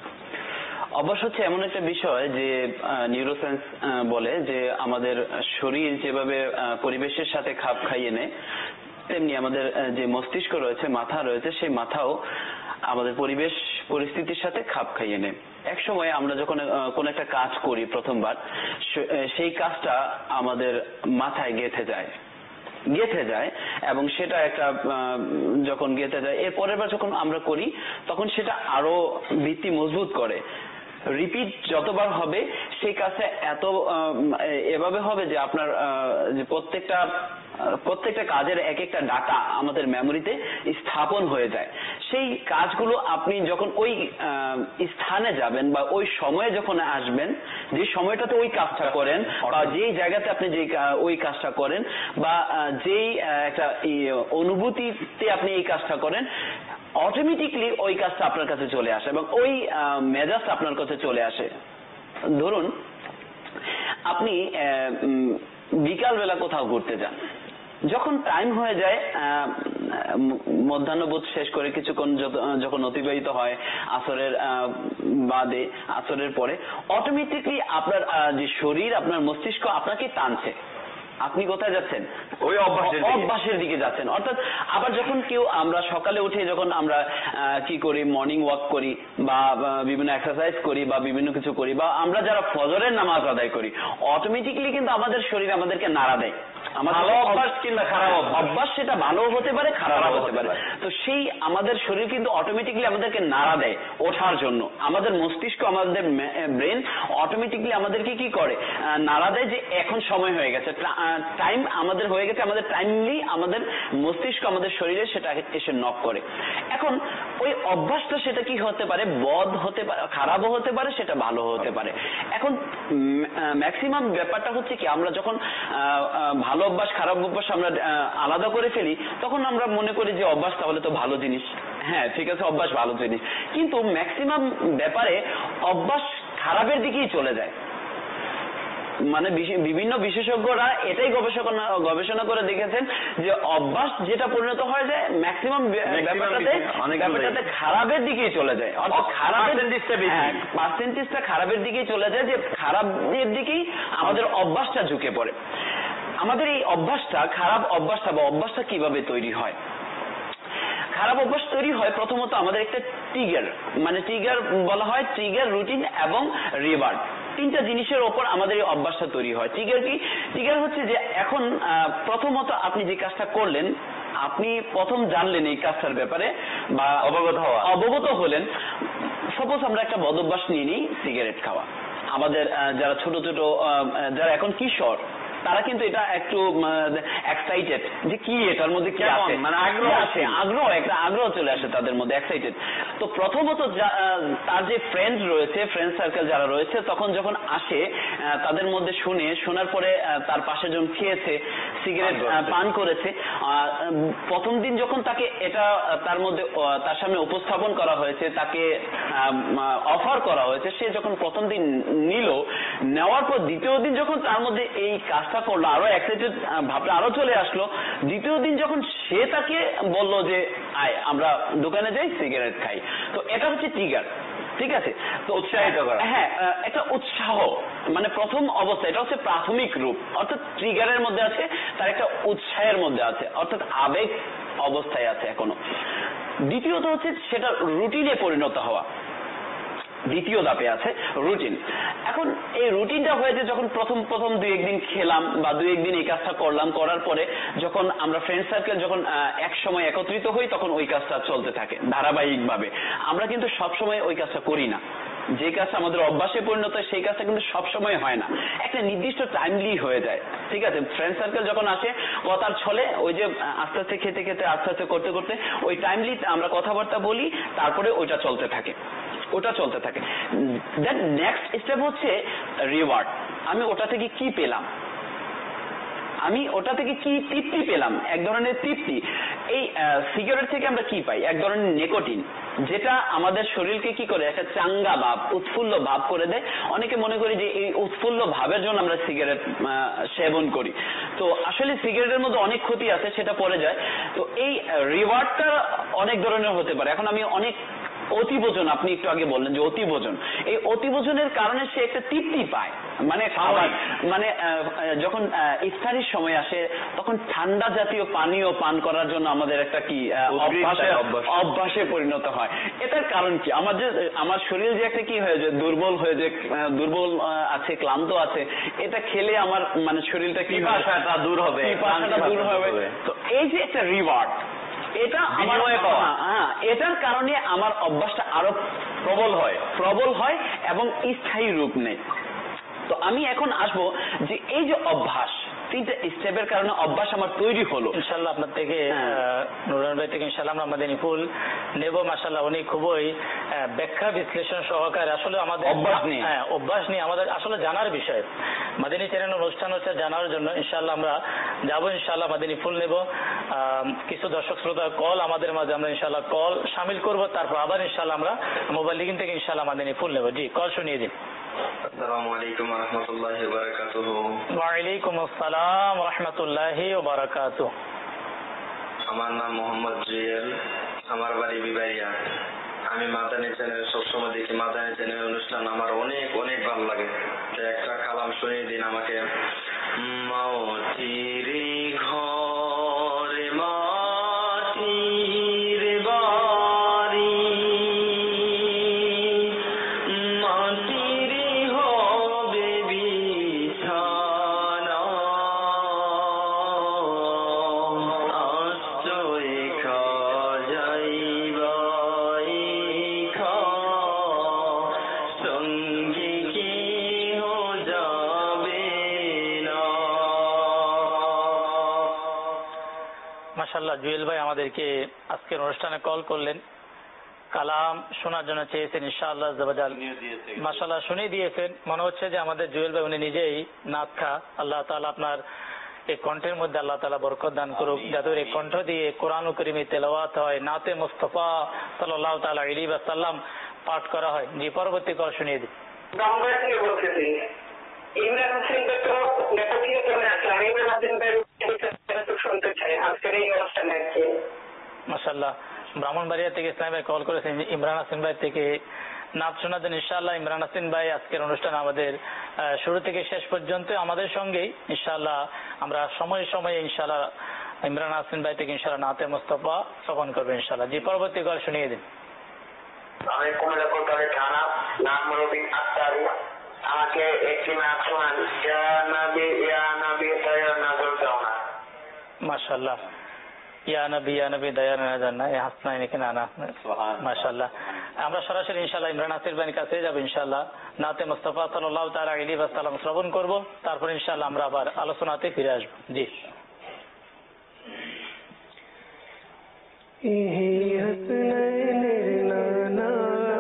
অভ্যাস হচ্ছে এমন একটা বিষয় যে নিউরোসায়েন্স বলে যে আমাদের শরীর যেভাবে পরিবেশের সাথে খাপ খাইয়ে নেয়, তেমনি আমাদের যে মস্তিষ্ক রয়েছে, মাথা রয়েছে, সেই মাথাও আমাদের পরিবেশ পরিস্থিতির সাথে খাপ খাইয়ে নেয়। এক সময় আমরা যখন কোন একটা কাজ করি প্রথমবার, সেই কাজটা আমাদের মাথায় গেঁথে যায় গেঁথে যায় এবং সেটা একটা যখন গেঁথে যায়, এর পরের বার যখন আমরা করি তখন সেটা আরো ভিত্তি মজবুত করে। রিপিট যতবার হবে সেই কাজটা এত এভাবে হবে যে আপনার যে প্রত্যেকটা প্রত্যেকটা কাজের এক একটা ডাটা আমাদের মেমোরিতে স্থাপন হয়ে যায়। সেই কাজগুলো আপনি যখন ওই স্থানে যাবেন বা ওই সময়ে যখন আসবেন, যে সময়টাতে ওই কাজটা করেন বা যেই জায়গাতে আপনি যে ওই কাজটা করেন বা যেই একটা অনুভূতিতে আপনি এই কাজটা করেন, অটোমেটিকলি ওই কাজটা আপনার কাছে চলে আসে এবং ওই মেজাজটা আপনার কাছে চলে আসে। ধরুন আপনি বিকাল বেলা কোথাও ঘুরতে যান, যখন টাইম হয়ে যায় মধ্যাহ্নভোজ শেষ করে কিছুক্ষণ যখন অতিবাহিত হয় আসরের বাদে, আসরের পরে অটোমেটিকলি আপনার যে শরীর, আপনার মস্তিষ্ক আপনাকে টানছে। আপনি কোথায় যাচ্ছেন? ওই অভ্যাসের অভ্যাসের দিকে যাচ্ছেন। অর্থাৎ আবার যখন কেউ আমরা সকালে উঠে যখন আমরা কি করি, মর্নিং ওয়াক করি বা বিভিন্ন এক্সারসাইজ করি বা বিভিন্ন কিছু করি বা আমরা যারা ফজরের নামাজ আদায় করি, অটোমেটিকলি কিন্তু আমাদের শরীর আমাদেরকে নাড়া দেয়। আমাদের অভ্যাস কিংবা খারাপ অভ্যাস, সেটা ভালো হতে পারে, খারাপ হতে পারে। তো সেই আমাদের শরীর কিন্তু অটোমেটিকলি আমাদেরকে নাড়া দেয় ওঠার জন্য। আমাদের মস্তিষ্ক, আমাদের ব্রেন অটোমেটিকলি আমাদেরকে কি করে, নাড়া দেয় যে এখন সময় হয়ে গেছে, টাইম আমাদের হয়ে গেছে। আমাদের টাইমলি আমাদের মস্তিষ্ক আমাদের শরীরে সেটা এসে নক করে। এখন ওই অভ্যাসটা সেটা কি হতে পারে, বদ হতে পারে, খারাপও হতে পারে, সেটা ভালো হতে পারে। এখন ম্যাক্সিমাম ব্যাপারটা হচ্ছে কি, আমরা যখন ভালো অভ্যাস খারাপ অভ্যাস আমরা আলাদা করে ফেলি, তখন আমরা মনে করি যে অভ্যাস তাহলে তো ভালো জিনিস, হ্যাঁ ঠিক আছে অভ্যাস ভালো জিনিস, কিন্তু ম্যাক্সিমাম ব্যাপারে অভ্যাস খারাপের দিকেই চলে যায়। মানে বিভিন্ন বিশেষজ্ঞরা এটাই গবেষণা গবেষণা করে দেখেছেন যে অভ্যাস যেটা পরিণত হয়ে যায় ম্যাক্সিমাম ব্যাপারটাতে ব্যাপারটাতে খারাপের দিকেই চলে যায়। অর্থাৎ খারাপের পার্সেন্টেজটা খারাপের দিকেই চলে যায়, যে খারাপের দিকেই আমাদের অভ্যাসটা ঝুঁকে পড়ে। আমাদের এই অভ্যাসটা, খারাপ অভ্যাসটা বা অভ্যাসটা কিভাবে তৈরি হয়? খারাপ অভ্যাস তৈরি হয় প্রথমত আমাদের একটা ট্রিগার, মানে ট্রিগার বলা হয় ট্রিগার, রুটিন এবং রিওয়ার্ড, তিনটা জিনিসের ওপর আমাদের এই অভ্যাসটা তৈরি হয়। ট্রিগার কি? ট্রিগার হচ্ছে যে এখন প্রথমত আপনি যে কাজটা করলেন, আপনি প্রথম জানলেন এই কাজটার ব্যাপারে বা অবগত হওয়া অবগত হলেন। সাপোজ আমরা একটা বদ অভ্যাস নিয়ে নিই, সিগারেট খাওয়া। আমাদের যারা ছোট ছোট যারা এখন কিশোর, তারা কিন্তু এটা একটু এক্সাইটেড যে কি এটার মধ্যে কি আছে, মানে আগ্রহ আছে, আগ্রহ একটা আগ্রহ চলে আসে তাদের মধ্যে, এক্সাইটেড। তো প্রথমত তার যে ফ্রেন্ড রয়েছে, ফ্রেন্ড সার্কেল যারা রয়েছে, তখন যখন আসে তাদের মধ্যে শুনে, শোনার পরে তার পাশে যখন খেয়েছে, সিগারেট পান করেছে, প্রথম দিন যখন তাকে এটা তার মধ্যে তার সামনে উপস্থাপন করা হয়েছে, তাকে অফার করা হয়েছে, সে যখন প্রথম দিন নিল, নেওয়ার পর দ্বিতীয় দিন যখন তার মধ্যে এই কাজটা করলো, আরো এক্সাইটেড ভাবটা আরো চলে আসলো। দ্বিতীয় দিন যখন সে তাকে বলল যে আয় আমরা দোকানে যাই, সিগারেট খাই, তো এটা হচ্ছে ট্রিগার। ঠিক আছে, তো উৎসাহিত করা, হ্যাঁ একটা উৎসাহ, মানে প্রথম অবস্থা, এটা হচ্ছে প্রাথমিক রূপ, অর্থাৎ ট্রিগারের মধ্যে আছে, তার একটা উৎসাহের মধ্যে আছে, অর্থাৎ আবেগ অবস্থায় আছে এখনো। দ্বিতীয়ত হচ্ছে সেটা রুটিনে পরিণত হওয়া, দ্বিতীয় ধাপে আছে রুটিন। এখন এই রুটিনটা হয়েছে যখন প্রথম প্রথম দুই একদিন খেলাম বা দুই একদিন এই কাজটা করলাম, করার পরে যখন আমরা ফ্রেন্ড সার্কেল যখন এক সময় একত্রিত হই, তখন ওই কাজটা চলতে থাকে ধারাবাহিক ভাবে। আমরা কিন্তু সব সময় ওই কাজটা করি না, যে কাজটা আমাদের অভ্যাসে পরিণত হয় সেই কাজটা কিন্তু সবসময় হয় না, একটা নির্দিষ্ট টাইমলি হয়ে যায়। ঠিক আছে, ফ্রেন্ড সার্কেল যখন আসে, কথার ছলে ওই যে আস্তে আস্তে খেতে খেতে আস্তে আস্তে করতে করতে ওই টাইমলি আমরা কথাবার্তা বলি, তারপরে ওইটা চলতে থাকে, ওটা চলতে থাকে। দেন নেক্সট স্টেপ হচ্ছে রিওয়ার্ড। আমি ওটা থেকে কি পেলাম, আমি ওটা থেকে কি তৃপ্তি পেলাম, এক ধরনের তৃপ্তি। এই সিগারেট থেকে আমরা কি পাই? এক ধরনের নিকোটিন, যেটা আমাদের শরীরকে কি করে, একটা চাঙ্গা ভাব, উৎফুল্ল ভাব করে দেয়। অনেকে মনে করি যে এই উৎফুল্ল ভাবের জন্য আমরা সিগারেট সেবন করি, তো আসলে সিগারেটের মধ্যে অনেক ক্ষতি আছে, সেটা পরে যায়। তো এই রিওয়ার্ডটা অনেক ধরনের হতে পারে। এখন আমি অনেক অতিভোজন, আপনি একটু আগে বললেন যে অতিভোজন, এই অতিভোজনের কারণে সে একটা তৃপ্তি পায়, মানে খাবার, মানে যখন ইফতারির সময় আসে তখন ঠান্ডা জাতীয় পানীয় পান করার জন্য আমাদের একটা কি অভ্যাসে পরিণত হয়। এটার কারণ কি? আমাদের আমার শরীর যে একটা কি হয়ে যায়, দুর্বল হয়ে যায়, দুর্বল আছে, ক্লান্ত আছে, এটা খেলে আমার মানে শরীরটা কি পিপাসাটা দূর হবে, পিপাসাটা দূর হবে। তো এই যে একটা রিওয়ার্ড, এটা আমার হ্যাঁ, এটার কারণে আমার অভ্যাসটা আরো প্রবল হয়, প্রবল হয় এবং স্থায়ী রূপ নেয়। তো আমি এখন আসবো যে এই যে অভ্যাস, তিনটা স্টেপের কারণে অভ্যাস আমার তৈরি হলো। ইনশাআল্লাহ আপনার থেকে নুরুল ভাই থেকে ইনশাআল্লাহ আমরা মাদানী ফুল নেব। মাশাআল্লাহ উনি খুবই ব্যাখ্যা বিশ্লেষণ সহকারে আসলে আমাদের অভ্যাস নিয়ে হ্যাঁ অভ্যাস নিয়ে আমাদের আসলে জানার বিষয়। মাদানী চ্যানেল অনুষ্ঠান হচ্ছে জানার জন্য। ইনশাআল্লাহ আমরা যাবো, ইনশাআল্লাহ মাদানী ফুল নেব। কিছু দর্শক শ্রোতা কল আমাদের মাঝে, আমরা ইনশাআল্লাহ কল শামিল করব, তারপর আবার ইনশাআল্লাহ আমরা মোবাইল লিঙ্ক থেকে ইনশাআল্লাহ মাদানী ফুল নেব। জি, কল শুনিয়ে দিন। আসসালামু আলাইকুম ওয়া রাহমাতুল্লাহি ওয়া বারাকাতুহু। ওয়া আলাইকুম আসসালাম ওয়া রাহমাতুল্লাহি ওয়া বারাকাতুহু। আমার নাম মোহাম্মদ জুয়েল, আমার বাড়ি বিবাড়িয়া। আমি মাদানী চ্যানেল সবসময় দেখি, মাদানী চ্যানেল অনুষ্ঠান আমার অনেক অনেক ভালো লাগে। তো একটা কালাম শুনিয়ে দিন আমাকে। মাটির ঘরে মাটির বাড়ি, মাটির হবে বিছানা, আশ্রয় খাজাইবা খা, সঙ্গে কেহ যাবে না। মাশাআল্লাহ জুয়েল ভাই আমাদেরকে আজকের অনুষ্ঠানে কল করলেন, কালাম শোনার জন্য চেয়েছেন। ইনশাআল্লাহ জাবাজাল মাশাআল্লাহ শুনিয়ে দিয়েছেন। মনে হচ্ছে যে আমাদের জুয়েল ভাই উনি নিজেই নাত খা। আল্লাহ তাআলা আপনার এই কণ্ঠের মধ্যে আল্লাহ তাআলা বরকত দান করুক, যাতে এই কণ্ঠ দিয়ে কোরআন কারীমে তেলাওয়াত হয়, নাতে মুস্তাফা সাল্লাল্লাহু তাআলা আলাইহি ওয়াসাল্লাম পাঠ করা হয়। জি, পরবর্তী কল শুনিয়ে দিন। গাম্বার থেকে বলতেছি, ইমরান হোসেন তো নেপথ্যে চলে আসলাম। ইমরান হোসেন ভাই শুনতে চাই আজকের এই অনুষ্ঠানে আর কি। মাশাআল্লাহ ব্রাহ্মণবাড়িয়া থেকে ইসলাম ভাই কল করেছেন ইমরান হোসেন ভাই থেকে নাত শোনার জন্য। ইনশাআল্লাহ ইমরান হোসেন ভাই আজকের অনুষ্ঠান আমাদের শুরু থেকে শেষ পর্যন্ত আমাদের সঙ্গেই। ইনশাআল্লাহ আমরা সময়ে সময়ে ইনশাআল্লাহ ইমরান হোসেন ভাই থেকে ইনশাআল্লাহ নাতে মুস্তাফা শ্রবণ করবেন ইনশাআল্লাহ। জি, পরবর্তী কল শুনিয়ে দিন। আমি কুমিল্লা কোতোয়ালি থানা, নাম রবিন আক্তার। আমাকে একটি নাচ শোনান, ইয়া নবী ইয়া নবী দয়া নজর দাও না। মাশাআল্লাহ, ইয়া নবী ইয়া নবী দয়া নজর না, এই হাসনাইন এখানে আনা। মাশাআল্লাহ। আমরা সরাসরি ইনশাআল্লাহ ইমরান হাসির ভাইয়ের কাছে যাব ইনশাআল্লাহ। নাতে মুস্তাফা সাল্লাল্লাহু তাআলা আলাইহি ওয়াসাল্লাম শ্রবণ করব, তারপর ইনশাআল্লাহ আমরা আবার আলোচনাতে ফিরে আসব। জি। হে হাসনাইনের নানা,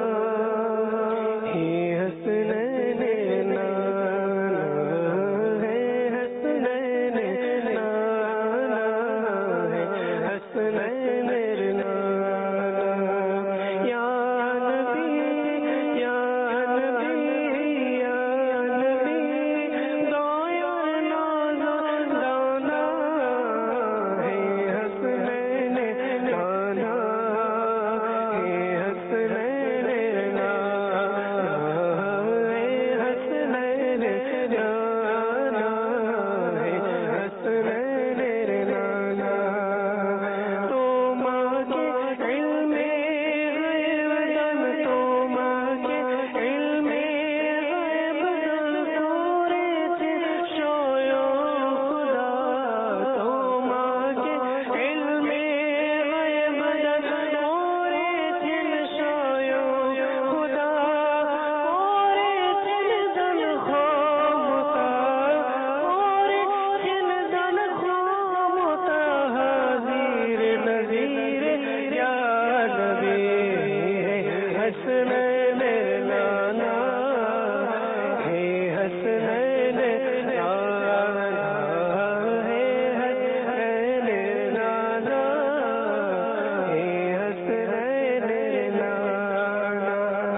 হে হাসনাইনের নানা, হে হাসনাইনের নানা, হে হাসনাইনের নানা, ইয়া নবী ইয়া নবী ইয়া নবী দয়ার নজর দাও না, হে হাসনাইনের নানা, হে হাসনাইনের নানা, হে হাসনাইনের নানা, হে হাসনাইনের নানা। তোমাকে ইলমে গায়ব দান, তোমাকে ইলমে গায়ব দান করেছে স্বয়ং খোদা, তোমাকে ইলমে গায়ব দান করেছেন স্বয়ং খোদা, করেছেন দান ক্ষমতা, করেছেন দান ক্ষমতা, হাজির নজির ইয়া নবী, হাসনাইনের নানা, হে হাসনাইনের নানা, হে হাসনাইনের নানা, হে হাসনাইনের নানা।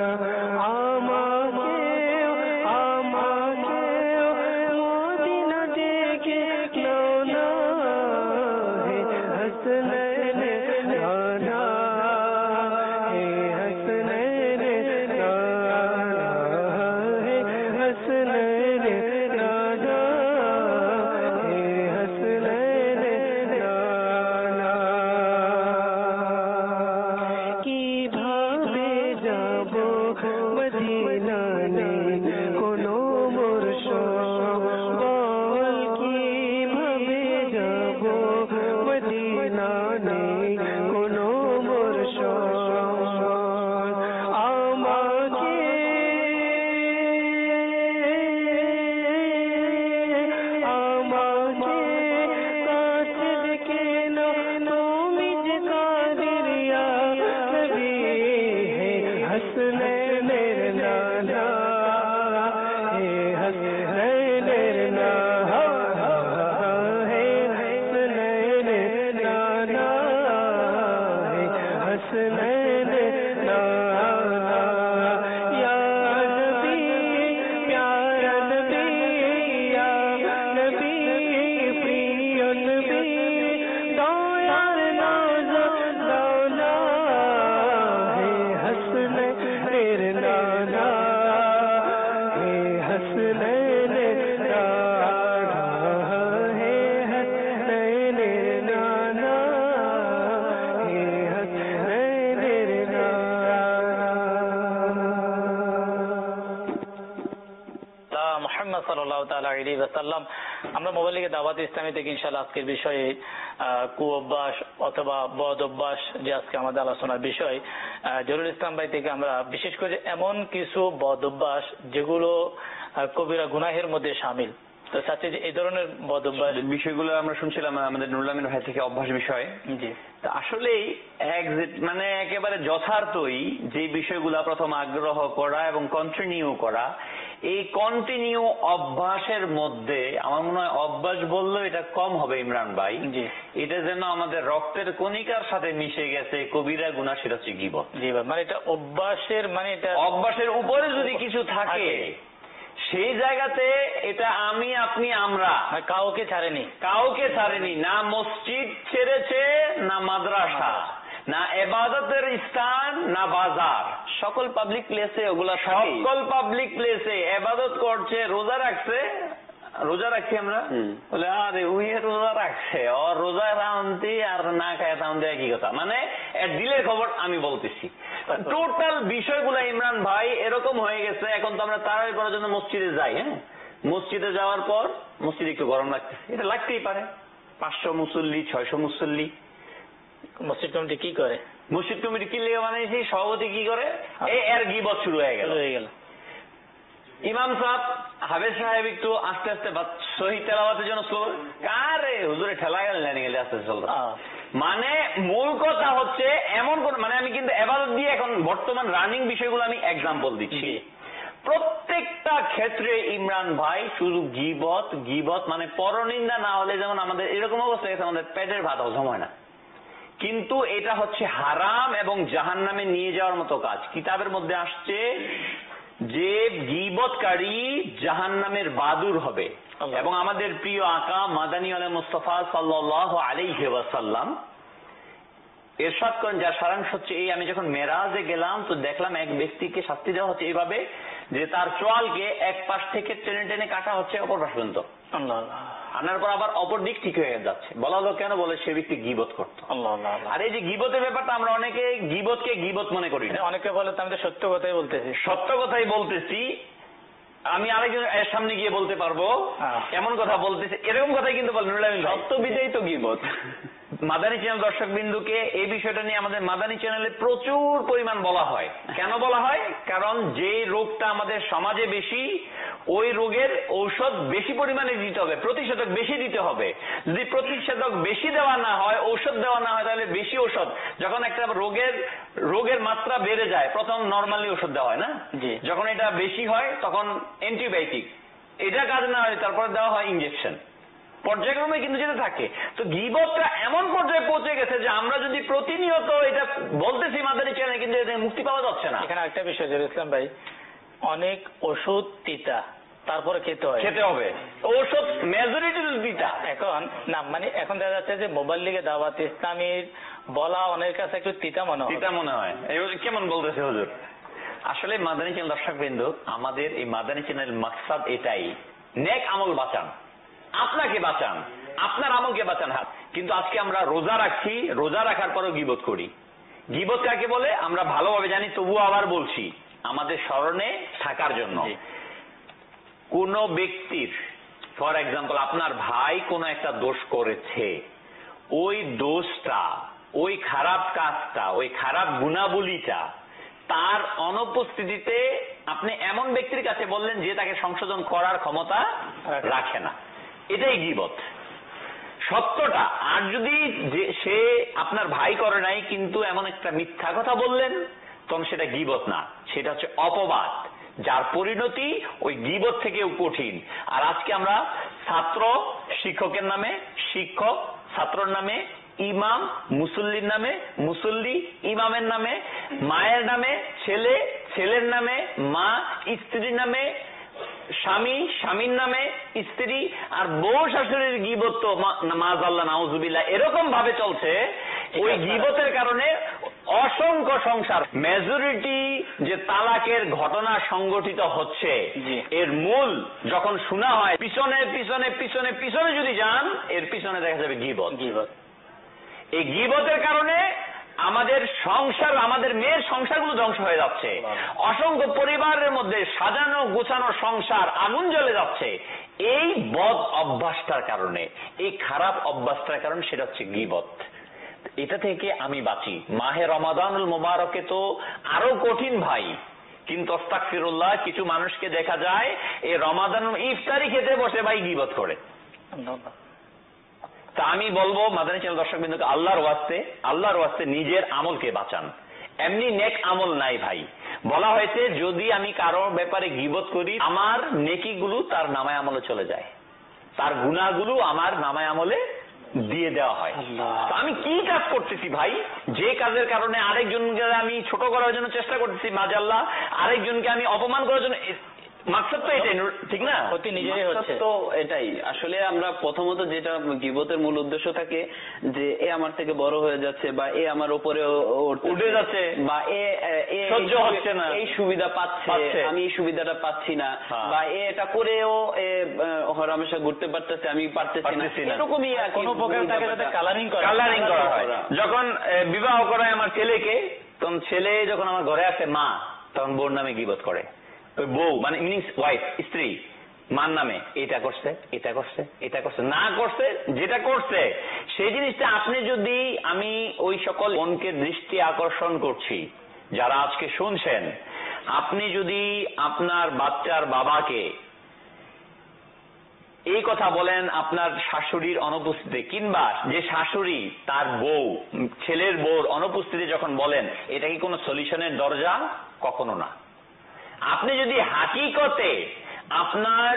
আমাকেও আমাকেও মদিনা ডেকে নাও না, হে হাসনাইনের নানা, হে হাসনাইনের নানা, হে হাসনাইনের নানা, হে হাসনাইনের নানা। কিভাবে যাব মদিনা নেই কোনো মোর বল, কিভাবে যাব মদিনা নেই কোনো মোর আমাকে আমাকে কাছে ডেকে নাও, তুমি যে কাদের ইয়া নবী, হে হাসনাইনের নানা, হে হাসনাইনের নানা, হে হাসনাইনের নানা, হে হাসনাইনের নানা। ইয়া নবী প্যারা নবী, ইয়া নবী প্রিয় নবী, দয়ার নজর দাও না, হে হাসনাইনের নানা, হে হাসনাইনের নানা, হে হাসনাইনের নানা, হে হাসনাইনের নানা। মুহাম্মদ সাল্লাল্লাহু তাআলা আলাইহি ওয়াসাল্লাম। আমরা মোবাইল লিগে দাওয়াত ইসলামী থেকে ইনশাআল্লাহ আজকের বিষয়ে কু অভ্যাস অথবা বদ অভ্যাস, যে আজকে আমাদের আলোচনার বিষয়, জহুরুল ইসলাম ভাই থেকে আমরা বিশেষ করে এমন কিছু বদ অভ্যাস যেগুলো কবিরা গুনাহের মধ্যে শামিল, তো চাচ্ছি যে এই ধরনের বদ অভ্যাস বিষয়গুলো আমরা শুনছিলাম আমাদের নুরুল আমিন ভাই থেকে, অভ্যাস বিষয়। জি। তা আসলেই এক্সাক্ট মানে একেবারে যথার্থই যে বিষয়গুলো প্রথম আগ্রহ করা এবং কন্টিনিউ করা, এই কন্টিনিউ অভ্যাসের মধ্যে আমার মনে হয় অভ্যাস বললেও এটা কম হবে ইমরান ভাই। জি। এটা যেন আমাদের রক্তের কণিকার সাথে মিশে গেছে, কবিরা গুনাহ, সেটা হচ্ছে গীবত। জি ভাই, মানে এটা অভ্যাসের, মানে এটা অভ্যাসের উপরে যদি কিছু থাকে সেই জায়গাতে এটা আমি আপনি আমরা কাউকে ছাড়েনি, কাউকে ছাড়েনি, না মসজিদ ছেড়েছে, না মাদ্রাসা, না ইবাদতের স্থান, না বাজার, সকল পাবলিক প্লেসে ওগুলা সকল পাবলিক প্লেসে ইবাদত করছে, রোজা রাখছে, রোজা রাখছি আমরা বলে আরে উই রোজা রাখছে, ওর রোজা রাখতে আর না খায় তাহলে একই কথা, মানে দিলের খবর আমি বলতেছি। টোটাল বিষয়গুলো ইমরান ভাই এরকম হয়ে গেছে, এখন তো আমরা তারাবি করার জন্য মসজিদে যাই। হ্যাঁ, মসজিদে যাওয়ার পর মসজিদে একটু গরম লাগতেছে, এটা লাগতেই পারে। পাঁচশো মুসল্লি, ছয়শো মুসল্লি, মসজিদ কমিটি কি করে? মসজিদ কমিটি কি লেগে বানিয়েছি, সভাপতি কি করে, এই এর গিবত শুরু হয়ে গেল হয়ে গেল। ইমাম সাহেব, হাফেজ সাহেব একটু আস্তে আস্তে সহি তেলাওয়াতের জন্য স্লোগান, কারে হুজুরে ঠেলা গেল জানি গেলে আস্তে আস্তে চলতে। মানে মূল কথা হচ্ছে এমন কোন, মানে আমি কিন্তু এবাদত দিয়ে এখন বর্তমান রানিং বিষয়গুলো আমি এক্সাম্পল দিচ্ছি। প্রত্যেকটা ক্ষেত্রে ইমরান ভাই শুধু গিবত গিবত, মানে পরনিন্দা না হলে যেমন আমাদের এরকম অবস্থা গেছে, আমাদের পেটের ভাত হজম হয় না। কিন্তু এটা হচ্ছে হারাম এবং জাহান্নামে নিয়ে যাওয়ার মতো কাজ। কিতাবের মধ্যে আসছে যে গীবতকারী জাহান্নামের বাদুর হবে। এবং আমাদের প্রিয় আকা মাদানী আলাইহিস মুস্তাফা সাল্লাল্লাহু আলাইহি ওয়াসাল্লাম ইরশাদ করেন, যার সারাংশ হচ্ছে এই, আমি যখন মেরাজে গেলাম তো দেখলাম এক ব্যক্তিকে শাস্তি দেওয়া হচ্ছে এইভাবে যে তার চোয়ালকে এক পাশ থেকে টেনে টেনে কাটা হচ্ছে অপর পাশ পর্যন্ত, আনার পর আবার অপর দিক ঠিক হয়ে যাচ্ছে। বলা হলো কেন? বলে সে ব্যক্তি গীবত করত। আর এই যে গীবতের ব্যাপারটা আমরা অনেকে গীবতকে গীবত মনে করি না। অনেকে বলে আমি তো সত্য কথাই বলতেছি, সত্য কথাই বলতেছি, আমি আরেকজন এর সামনে গিয়ে বলতে পারবো এমন কথা বলতেছে, এরকম কথাই কিন্তু বলেন। সত্য বিদায় তো গীবত। মাদানী চ্যানেল দর্শক বিন্দুকে এই বিষয়টা নিয়ে আমাদের মাদানী চ্যানেলে প্রচুর পরিমাণ বলা হয়। কেন বলা হয়? কারণ যে রোগটা আমাদের সমাজে বেশি, ওই রোগের ঔষধ বেশি পরিমাণে দিতে হবে, প্রতিষেধক বেশি দিতে হবে। যদি প্রতিষেধক বেশি দেওয়া না হয়, ঔষধ দেওয়া না হয়, তাহলে বেশি ঔষধ, যখন একটা রোগের রোগের মাত্রা বেড়ে যায় প্রথম নর্মালি ওষুধ দেওয়া হয় না, যখন এটা বেশি হয় তখন অ্যান্টিবায়োটিক, এটা কাজ না হয় তারপরে দেওয়া হয় ইনজেকশন, পর্যায়ক্রমে কিন্তু যেতে থাকে। তো গীবতটা এমন পর্যায়ে পৌঁছে গেছে যে আমরা যদি প্রতিনিয়ত এটা বলতেছি মাদানী চ্যানেলে, কিন্তু এতে মুক্তি পাওয়া যাচ্ছে না। এখানে একটা বিষয় জহির ইসলাম ভাই, অনেক ওষুধ তিতা, তারপরে খেতে হয়, খেতে হবে ঔষধ মেজরিটি তিতা। এখন না মানে এখন দেখা যাচ্ছে যে মোবাইল লিগে দাওয়াত ইসলামীর বলা অনেকের কাছে একটু তিতা মনে হয়। তিতা মনে হয়, কেমন বলতেছে হুজুর? আসলে মাদানী চ্যানেল দর্শক বিন্দু, আমাদের এই মাদানী চ্যানেল মাকসাদ এটাই, নেক আমল বাঁচান, আপনাকে বাঁচান, আপনার আমলকে বাঁচান। হাত কিন্তু আজকে আমরা রোজা রাখছি, রোজা রাখার পরও গীবত করি। গীবত কাকে বলে আমরা ভালোভাবে জানি, তবুও আবার বলছি আমাদের স্মরণে থাকার জন্য। কোন ব্যক্তির, ফর এক্সাম্পল আপনার ভাই কোন একটা দোষ করেছে, ওই দোষটা, ওই খারাপ কাজটা, ওই খারাপ গুণাবলীটা তার অনুপস্থিতিতে আপনি এমন ব্যক্তির কাছে বললেন যে তাকে সংশোধন করার ক্ষমতা রাখে না, এটাই গীবত। সত্যটা, আর যদি সে আপনার ভাই করে নাই কিন্তু এমন একটা মিথ্যা কথা বললেন, তখন সেটা গীবত না, সেটা হচ্ছে অপবাদ, যার পরিণতি ওই গীবত থেকেও কঠিন। আর আজকে আমরা ছাত্র শিক্ষকের নামে, শিক্ষক ছাত্রর নামে, ইমাম মুসল্লির নামে, মুসল্লি ইমামের নামে, মায়ের নামে ছেলে, ছেলের নামে মা, স্ত্রীর নামে স্বামী, স্বামীর নামে স্ত্রী, আর বউ শাশুড়ির গীবত তো মাযাল্লাহ নাউযুবিল্লাহ এরকম ভাবে চলছে। ওই গীবতের কারণে অসংখ্য সংসার, মেজরিটি যে তালাকের ঘটনা সংগঠিত হচ্ছে, এর মূল যখন শোনা হয়, পিছনে পিছনে পিছনে পিছনে যদি যান, এর পিছনে দেখা যাবে গীবত। গীবত এই গীবতের কারণে আমাদের সংসার, আমাদের মেয়ের সংসারগুলো ধ্বংস হয়ে যাচ্ছে, অসংখ্য পরিবারের মধ্যে সাজানো গোছানো সংসার আগুন জ্বলে যাচ্ছে, এই বদ অভ্যাসটার কারণে, এই খারাপ অভ্যাসটার কারণে, সেটা হচ্ছে গীবত। এটা থেকে আমি বাঁচি। মাহে রমাদানুল মুবারকে তো আরো কঠিন ভাই, কিন্তু আস্তাগফিরুল্লাহ, কিছু মানুষকে দেখা যায় এই রমাদানুল ইফতারি খেতে বসে ভাই গীবত করে। তা আমি বলবো মাদানী চ্যানেল দর্শক বিন্দুকে, আল্লাহর ওয়াস্তে, আল্লাহর ওয়াস্তে নিজের আমলকে বাঁচান। এমনি নেক আমল নাই ভাই। বলা হয়েছে যদি আমি কারোর ব্যাপারে গীবত করি, আমার নেকিগুলো তার নামায় আমলে চলে যায়, তার গুনাহগুলো আমার নামায় আমলে দিয়ে দেওয়া হয়। আমি কি কাজ করতেছি ভাই, যে কাজের কারণে আরেকজনকে আমি ছোট করার জন্য চেষ্টা করতেছি, মাজাল্লাহ আরেকজনকে আমি অপমান করার জন্য, মাকসাদ তো এটাই, ঠিক না? ক্ষতি নিজেরই হচ্ছে। তো এটাই আসলে আমরা প্রথমত যেটা গীবতের মূল উদ্দেশ্য থাকে যে এ আমার থেকে বড় হয়ে যাচ্ছে, বা এ আমার উপরে উঠে যাচ্ছে, বা এ সহ্য হচ্ছে না, এই সুবিধা পাচ্ছে, আমি এই সুবিধাটা পাচ্ছি না, বা এ এটা করেও এ হরহামেশা ঘুরতে পারতেছে, আমি পারতেছি না, এরকমই কোনো প্রকার তাকে যাতে কালারিং করা কালারিং করা হয়। যখন বিবাহ করায় আমার ছেলেকে, তখন ছেলে যখন আমার ঘরে আসে মা, তখন বোর নামে গীবত করে। ওই বউ মানে মিনিংস ওয়াইফ, স্ত্রী, মার নামে এটা করছে, এটা করছে, এটা করছে, না করছে, যেটা করছে সেই জিনিসটা আপনি যদি, আমি ওই সকল বোনকে দৃষ্টি আকর্ষণ করছি যারা আজকে শুনছেন, আপনি যদি আপনার বাচ্চার বাবাকে এই কথা বলেন আপনার শাশুড়ির অনুপস্থিতিতে, কিংবা যে শাশুড়ি তার বউ, ছেলের বউর অনুপস্থিতি যখন বলেন, এটা কি কোনো সলিউশনের দরজা? কখনো না। আপনি যদি হাকিকতে আপনার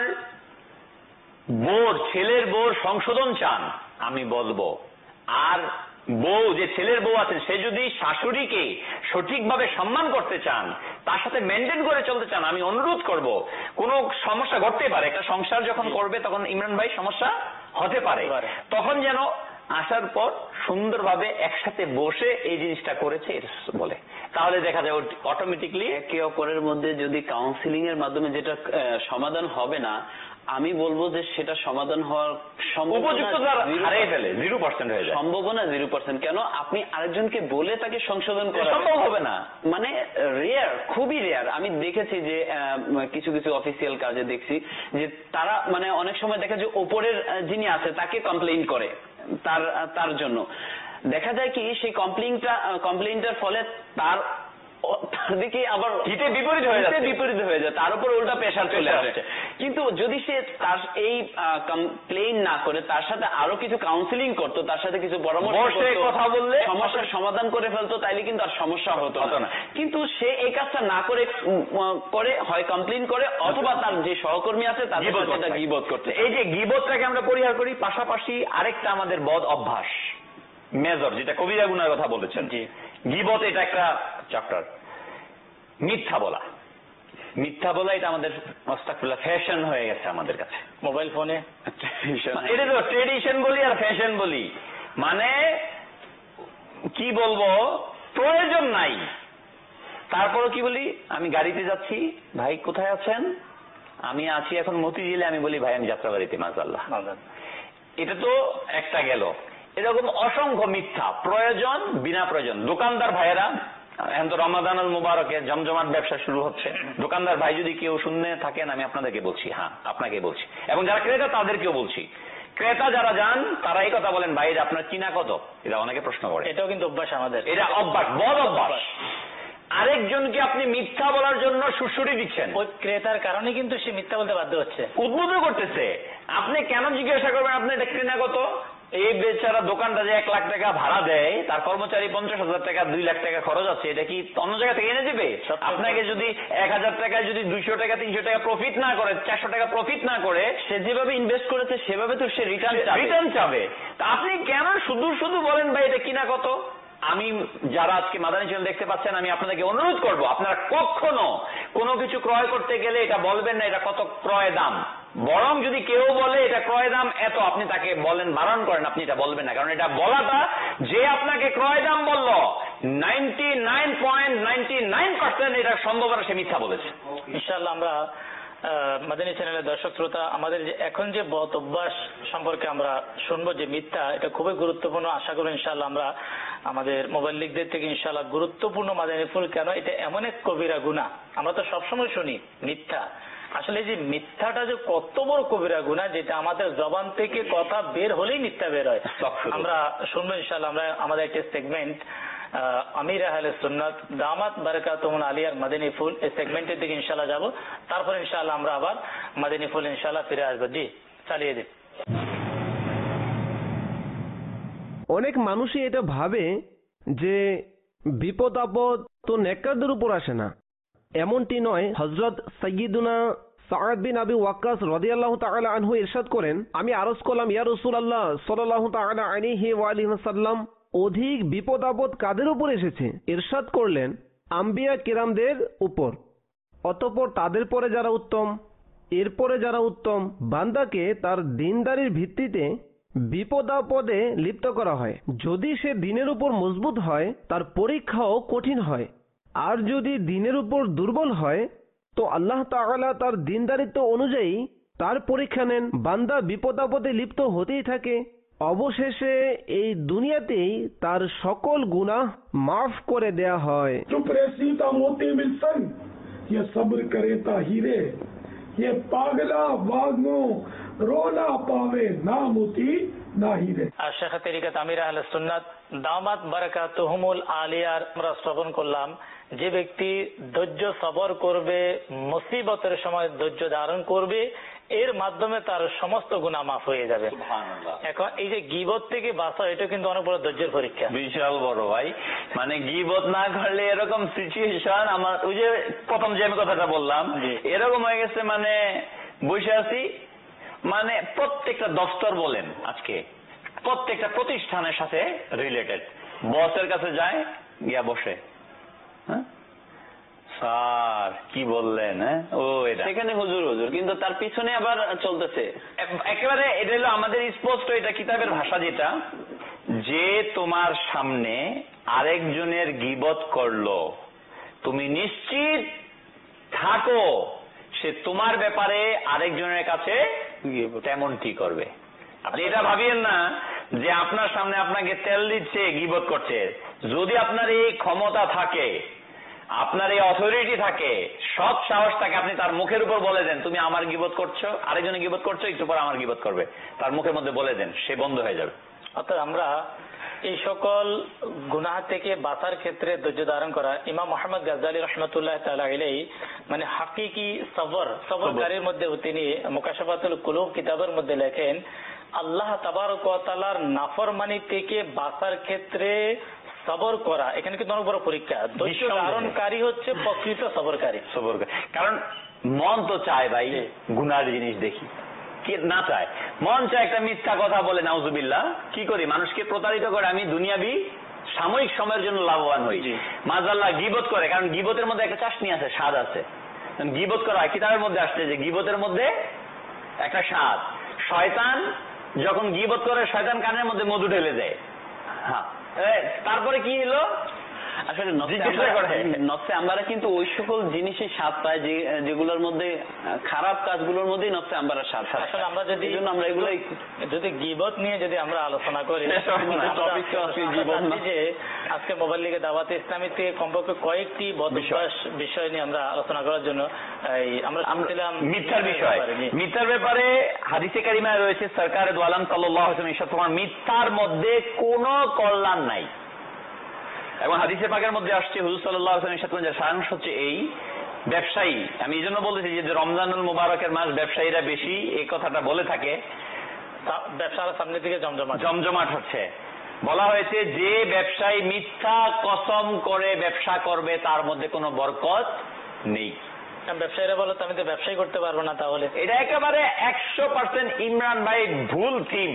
বউর, ছেলের বউর সংশোধন চান, আমি বলবো, আর বউ যে ছেলের বউ আছেন সে যদি শাশুড়িকে সঠিকভাবে সম্মান করতে চান, তার সাথে মেনটেন করে চলতে চান, আমি অনুরোধ করব, কোন সমস্যা ঘটতে পারে, একটা সংসার যখন করবে তখন ইমরান ভাই সমস্যা হতে পারে, তখন যেন আসার পর সুন্দরভাবে একসাথে বসে এই জিনিসটা করেছে এটা বলে, তাহলে দেখা যায় অটোমেটিকলি একে অপরের মধ্যে যদি কাউন্সিলিং এর মাধ্যমে যেটা সমাধান হবে না, আমি বলবো যে সেটা সমাধান হওয়ার সম্ভাবনা জিরো পার্সেন্ট হয়ে যায়, সম্ভাবনা জিরো পার্সেন্ট। কেন? আপনি আরেকজনকে বলে তাকে সংশোধন করা সম্ভব হবে না, মানে রেয়ার, খুবই রেয়ার। আমি দেখেছি যে কিছু কিছু অফিসিয়াল কাজে দেখছি যে তারা মানে অনেক সময় দেখা যায় ওপরের যিনি আছে তাকে কমপ্লেইন করে, তার তার জন্য দেখা যায় কি সেই কমপ্লেইনটা কমপ্লেইনটার ফলে তার দিকে আবার হিতে বিপরীত হয়ে যাচ্ছে, বিপরীত হয়ে যায়, তার উপর উল্টা প্রেশার চলে আসছে। কিন্তু যদি সে তার এই কমপ্লেইন না করে তার সাথে আরো কিছু কাউন্সিলিং করতো, তার সাথে কিছু পরামর্শ করতো, কথা বললে সমস্যার সমাধান করে ফেলতো, তাইলে কিন্তু আর সমস্যা হতো না। কিন্তু সে এই কাজটা না করে করে হয় কমপ্লেইন করে, অথবা তার যে সহকর্মী আছে তাদের সাথে গীবত করতে। এই যে গীবতটাকে আমরা পরিহার করি, পাশাপাশি আরেকটা আমাদের বদ অভ্যাস মেজর, যেটা কবিরা গুনার কথা বলেছেন, জি গীবত, এটা একটা চ্যাপ্টার। মিথ্যা বলা, মিথ্যা বলা এটা আমাদের আস্তাগফিরুল্লাহ ফ্যাশন হয়ে গেছে আমাদের কাছে, মোবাইল ফোনে এটা তো ট্রেডিশন বলি আর ফ্যাশন বলি, মানে কি বলবো, প্রয়োজন নাই, তারপরও কি বলি, আমি গাড়িতে যাচ্ছি, ভাই কোথায় আছেন, আমি আছি এখন মতিঝিলে, আমি বলি ভাই আমি যাত্রাবাড়িতে, মাশাআল্লাহ। এটা তো একটা গেল। এরকম অসংখ্য মিথ্যা, প্রয়োজন বিনা প্রয়োজন। দোকানদার ভাইয়েরা, এখন তো রমাদানুল মুবারকে জমজমাট ব্যবসা শুরু হচ্ছে, দোকানদার ভাই যদি কেউ শুনে থাকেন, আমি আপনাদেরকে বলছি, হ্যাঁ আপনাকে বলছি, এবং যারা ক্রেতা তাদেরকেও বলছি, ক্রেতা যারা যান তারা এই কথা বলেন, ভাই আপনার কিনা কত, এটা অনেকে প্রশ্ন করে, এটাও কিন্তু অভ্যাস আমাদের, এটা অভ্যাস, বদ অভ্যাস। আরেকজনকে আপনি মিথ্যা বলার জন্য সুড়সুড়ি দিচ্ছেন, ওই ক্রেতার কারণে কিন্তু সে মিথ্যা বলতে বাধ্য হচ্ছে, উদ্বুদ্ধ করতেছে। আপনি কেন জিজ্ঞাসা করবেন আপনি এটা কিনা কত? এই বেচারা দোকানটা যে এক লাখ টাকা ভাড়া দেয়, তার কর্মচারী পঞ্চাশ হাজার টাকা দুই লাখ টাকা খরচ আছে, এটা কি অন্য জায়গা থেকে এনে দেবে? আপনাকে যদি এক হাজার টাকায় যদি দুইশো টাকা তিনশো টাকা প্রফিট না করে, চারশো টাকা প্রফিট না করে, সে যেভাবে ইনভেস্ট করেছে সেভাবে তো সে রিটার্ন রিটার্ন চাবে। তা আপনি কেন শুধু শুধু বলেন ভাই এটা কিনা কত? আমি যারা আজকে মাদানী চ্যানেল দেখতে পাচ্ছেন, আমি আপনাদেরকে অনুরোধ করব, আপনারা কখনো কোনো কিছু ক্রয় করতে গেলে এটা বলবেন না এটা কত ক্রয় দাম, বরং যদি কেউ বলে এটা ক্রয় দাম এত, আপনি তাকে বলেন, বারণ করেন আপনি এটা বলবেন না, কারণ এটা বলাটা, যে আপনাকে ক্রয় দাম বলল ninety nine point ninety nine percent এটা সম্ভাবনা সে মিথ্যা বলেছে। ইনশাআল্লাহ আমরা মাদানী চ্যানেলের দর্শক শ্রোতা, আমাদের যে এখন যে বদ অভ্যাস সম্পর্কে আমরা শুনবো, যে মিথ্যা, এটা খুবই গুরুত্বপূর্ণ। আশা করি ইনশাআল্লাহ আমরা আমাদের মোবাইল লিকদের থেকে ইনশাআল্লাহ গুরুত্বপূর্ণ মাদানী ফুল, কেন এটা এমন এক কবিরা গুনাহ। আমরা তো সবসময় শুনি মিথ্যা, আসলে যে মিথ্যাটা যে কত বড় কবিরা গুনাহ, যেটা আমাদের জবান থেকে কথা বের হলেই মিথ্যা বের হয়। আমরা শুনবো ইনশাআল্লাহ, আমরা আমাদের একটা সেগমেন্ট আমির আহলে সুন্নাত দামাত বারাকাতুহুম আলিয়ার মাদানী ফুল, এই সেগমেন্টের দিকে ইনশাআল্লাহ যাব, তারপর ইনশাআল্লাহ আমরা আবার মাদানী ফুল ইনশাআল্লাহ ফিরে আসবো। জি চালিয়ে দিন। অনেক মানুষই এটা ভাবে যে বিপদ আপদ তো নেককারদের উপর আসে না, এমনটি নয়। হযরত সাইয়্যিদুনা সাআদ বিন আবি ওয়াক্কাস রাদিয়াল্লাহু তাআলা আনহু ইরশাদ করেন, আমি আরজ করলাম, ইয়া রাসূলুল্লাহ সাল্লাল্লাহু তাআলা আলাইহি ওয়া আলিহি ওয়াসাল্লাম, অধিক বিপদ আপদ কাদের উপর এসেছে? ইরশাদ করলেন, আম্বিয়া কিরামদের উপর, অতঃপর তাদের পরে যারা উত্তম, এরপরে যারা উত্তম। বান্দাকে তার দিনদারির ভিত্তিতে বিপদ আপদে লিপ্ত করা হয়। যদি সে দিনের উপর মজবুত হয় তার পরীক্ষাও কঠিন হয়, আর যদি দিনের উপর দুর্বল হয় তো আল্লাহ তাআলা তার দিনদারিত্ব অনুযায়ী তার পরীক্ষা নেন। বান্দা বিপদ আপদে লিপ্ত হতেই থাকে, অবশেষে এই দুনিয়াতেই তার সকল গুনাহ মাফ করে দেয়া হয়। चुप रे सीता मोती मिलसन ये सब्र करे ता हीरे ये पागला वागनो रोना पावे ना मोती ना हीरे। আর শেখ তরিকত আমির আহলে সুন্নাত দামাত বারাকাতুহুমুল আলিয়ার আমরা শ্রবণ করলাম, যে ব্যক্তি ধৈর্য সবর করবে, মুসিবতের সময় ধৈর্য ধারণ করবে, এর মাধ্যমে তার সমস্ত গুনাহ মাফ হয়ে যাবে। এখন এই যে গীবত থেকে বাঁচা, এটা কিন্তু অনেক বড় ধৈর্যের পরীক্ষা, বিশাল বড় ভাই। মানে গীবত না করলে এরকম সিচুয়েশন, আমার ওই যে প্রথম যে আমি কথাটা বললাম এরকম হয়ে গেছে, মানে বসে আছি, মানে প্রত্যেকটা দফতর বলেন আজকে প্রত্যেকটা প্রতিষ্ঠানের সাথে রিলেটেড, বসের কাছে যায় গিয়া বসে, হ্যাঁ স্যার কি বললেন, হ্যাঁ ও এটা সেখানে হুজুর হুজুর, কিন্তু তার পিছনে আবার চলতেছে একেবারে। এটা হলো আমাদের স্পষ্ট, এটা কিতাবের ভাষা, যেটা যে তোমার সামনে আরেকজনের গীবত করলো, তুমি নিশ্চিত থাকো সে তোমার ব্যাপারে আরেকজনের কাছে তেমনটি করবে। আপনি এটা ভাবিয়েন না যে আপনার সামনে আপনাকে তেল দিচ্ছে, গীবত করছে। যদি আপনার এই ক্ষমতা থাকে, আপনার এই অথরিটি থাকে, সৎ সাহস থাকে, আপনি তার মুখের উপর বলে দেন তুমি আমার গীবত করছো, আরেকজনের গীবত করছো, একটু পর আমার গীবত করবে, তার মুখের মধ্যে বলে দেন, সে বন্ধ হয়ে যাবে। অর্থাৎ আমরা এই সকল গুনাহ থেকে বাঁচার ক্ষেত্রে ধৈর্য ধারণ করা, ইমাম মুহাম্মদ গাজ্জালী রাহমাতুল্লাহ তাআলা আলাইহি মানে হাকিকি সবর সবরকারীর মধ্যে তিনি মুকাশাফাতুল কুলুব কিতাবের মধ্যে লেখেন, আল্লাহ তাবারক ওয়া তাআলার নাফরমানি থেকে বাঁচার ক্ষেত্রে সবর করা এখানে কিন্তু অনেক বড় পরীক্ষা। ধৈর্য ধারণকারী হচ্ছে প্রকৃত সবরকারী। সবরকারী, কারণ মন তো চায় ভাই গুনার জিনিস দেখি, কি না চায়? মন চায় একটা মিথ্যা কথা বলে, নাউজুবিল্লাহ, কি করি মানুষকে প্রতারিত করে আমি দুনিয়াবি সাময়িক সময়ের জন্য লাভবান হই। মাজাল্লাহ গীবত করে, কারণ গীবতের মধ্যে একটা চাশনি আছে, স্বাদ আছে। গীবত করা হয়, কিতাবের মধ্যে আসছে যে গীবতের মধ্যে একটা স্বাদ। শয়তান যখন গীবত করে, শয়তান কানের মধ্যে মধু ঢেলে দেয়। হ্যাঁ, তারপরে কি হলো? আসলে নফসে আমরা কিন্তু ওই সকল জিনিসের স্বাদ পাই যেগুলোর মধ্যে খারাপ কাজগুলোর মধ্যেই নফসে আমরা স্বাদ পাই। আসলে আমরা যদি আমরা এগুলো যদি গীবত নিয়ে যদি আমরা আলোচনা করি, যে আজকে মোবাইল লিগে দাওয়াতে ইসলামী থেকে কমপক্ষে কয়েকটি বদভ্যাস বিষয় নিয়ে আমরা আলোচনা করার জন্য আমরা শুনছিলাম মিথ্যার বিষয়। মিথ্যার ব্যাপারে হাদিসে কারিমায় রয়েছে, সরকার দু আলম সাল্লাল্লাহু আলাইহি ওয়াসাল্লাম তোমার মিথ্যার মধ্যে কোনো কল্যাণ নাই। এবং হাদিসে পাকের মধ্যে আসছে হুজুর সাল্লাল্লাহু আলাইহি ওয়াসাল্লামের সারাংশ হচ্ছে এই, ব্যবসায়ী, আমি এই জন্য বলতেছি যে রমজানুল মুবারকের মাস ব্যবসায়ীরা বেশি এই কথাটা বলে থাকে, ব্যবসার সামনে থেকে জমজমাট জমজমাট হচ্ছে। বলা হয়েছে যে ব্যবসায়ী মিথ্যা কসম করে ব্যবসা করবে তার মধ্যে কোনো বরকত নেই। ব্যবসায়ীরা বলে আমি তো ব্যবসায়ী করতে পারবো না, তাহলে এটা একেবারে একশো পার্সেন্ট ইমরান ভাই ভুল থিম।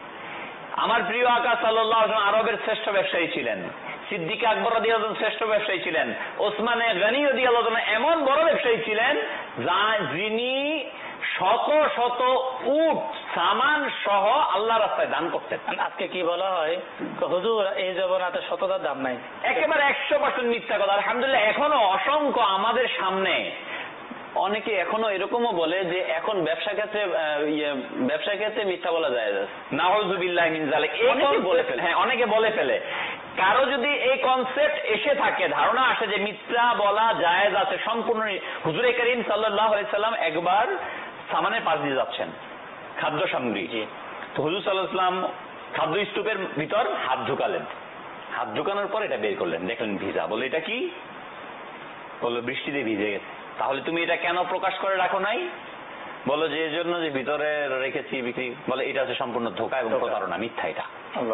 আমার প্রিয় আকা সাল্লাল্লাহু আলাইহি ওয়াসাল্লাম আরবের শ্রেষ্ঠ ব্যবসায়ী ছিলেন, সিদ্দিক আকবর রাদিয়াল্লাহু আনহু শ্রেষ্ঠ ব্যবসায়ী ছিলেন, ওসমানে গনি রাদিয়াল্লাহু আনহু এমন বড় ব্যবসায়ী ছিলেন যা যিনি শত শত উট সামান সহ আল্লাহ রাস্তায় দান করতেন। আজকে কি বলা হয়, হুজুর এই জমানাতে শতটার দাম নাই। একেবারে একশো পার্সেন্ট মিথ্যা কথা। আলহামদুলিল্লাহ এখনো অসংখ্য আমাদের সামনে অনেকে এখনো এরকমও বলে যে এখন ব্যবসা ক্ষেত্রে ব্যবসা ক্ষেত্রে মিথ্যা বলা যায়, নাউযুবিল্লাহি মিন যালিক, অনেকে বলে ফেলে। হ্যাঁ, অনেকে বলে ফেলে। কারো যদি এই কনসেপ্ট এসে থাকে, ধারণা আসে যে মিথ্যা বলা জায়েজ আছে সম্পূর্ণ, হুজুরে করিম সাল্লাল্লাহু আলাইহি সাল্লাম একবার সামানের পাশ দিয়ে যাচ্ছেন, খাদ্য সামগ্রী, তো হুজুর সাল্লাল্লাহু আলাইহি সাল্লাম খাদ্য স্তূপের ভিতর হাত ঢুকালেন, হাত ঢুকানোর পর এটা বের করলেন, দেখলেন ভিজা। বলে এটা কি? বললো বৃষ্টিতে ভিজে গেছে। তাহলে তুমি এটা কেন প্রকাশ করে রাখো নাই? বলো যে এজন্য যে ভিতরে রেখেছি বিক্রি। বলে এটা হচ্ছে সম্পূর্ণ ধোঁকা এবং প্রতারণা, মিথ্যা এটা।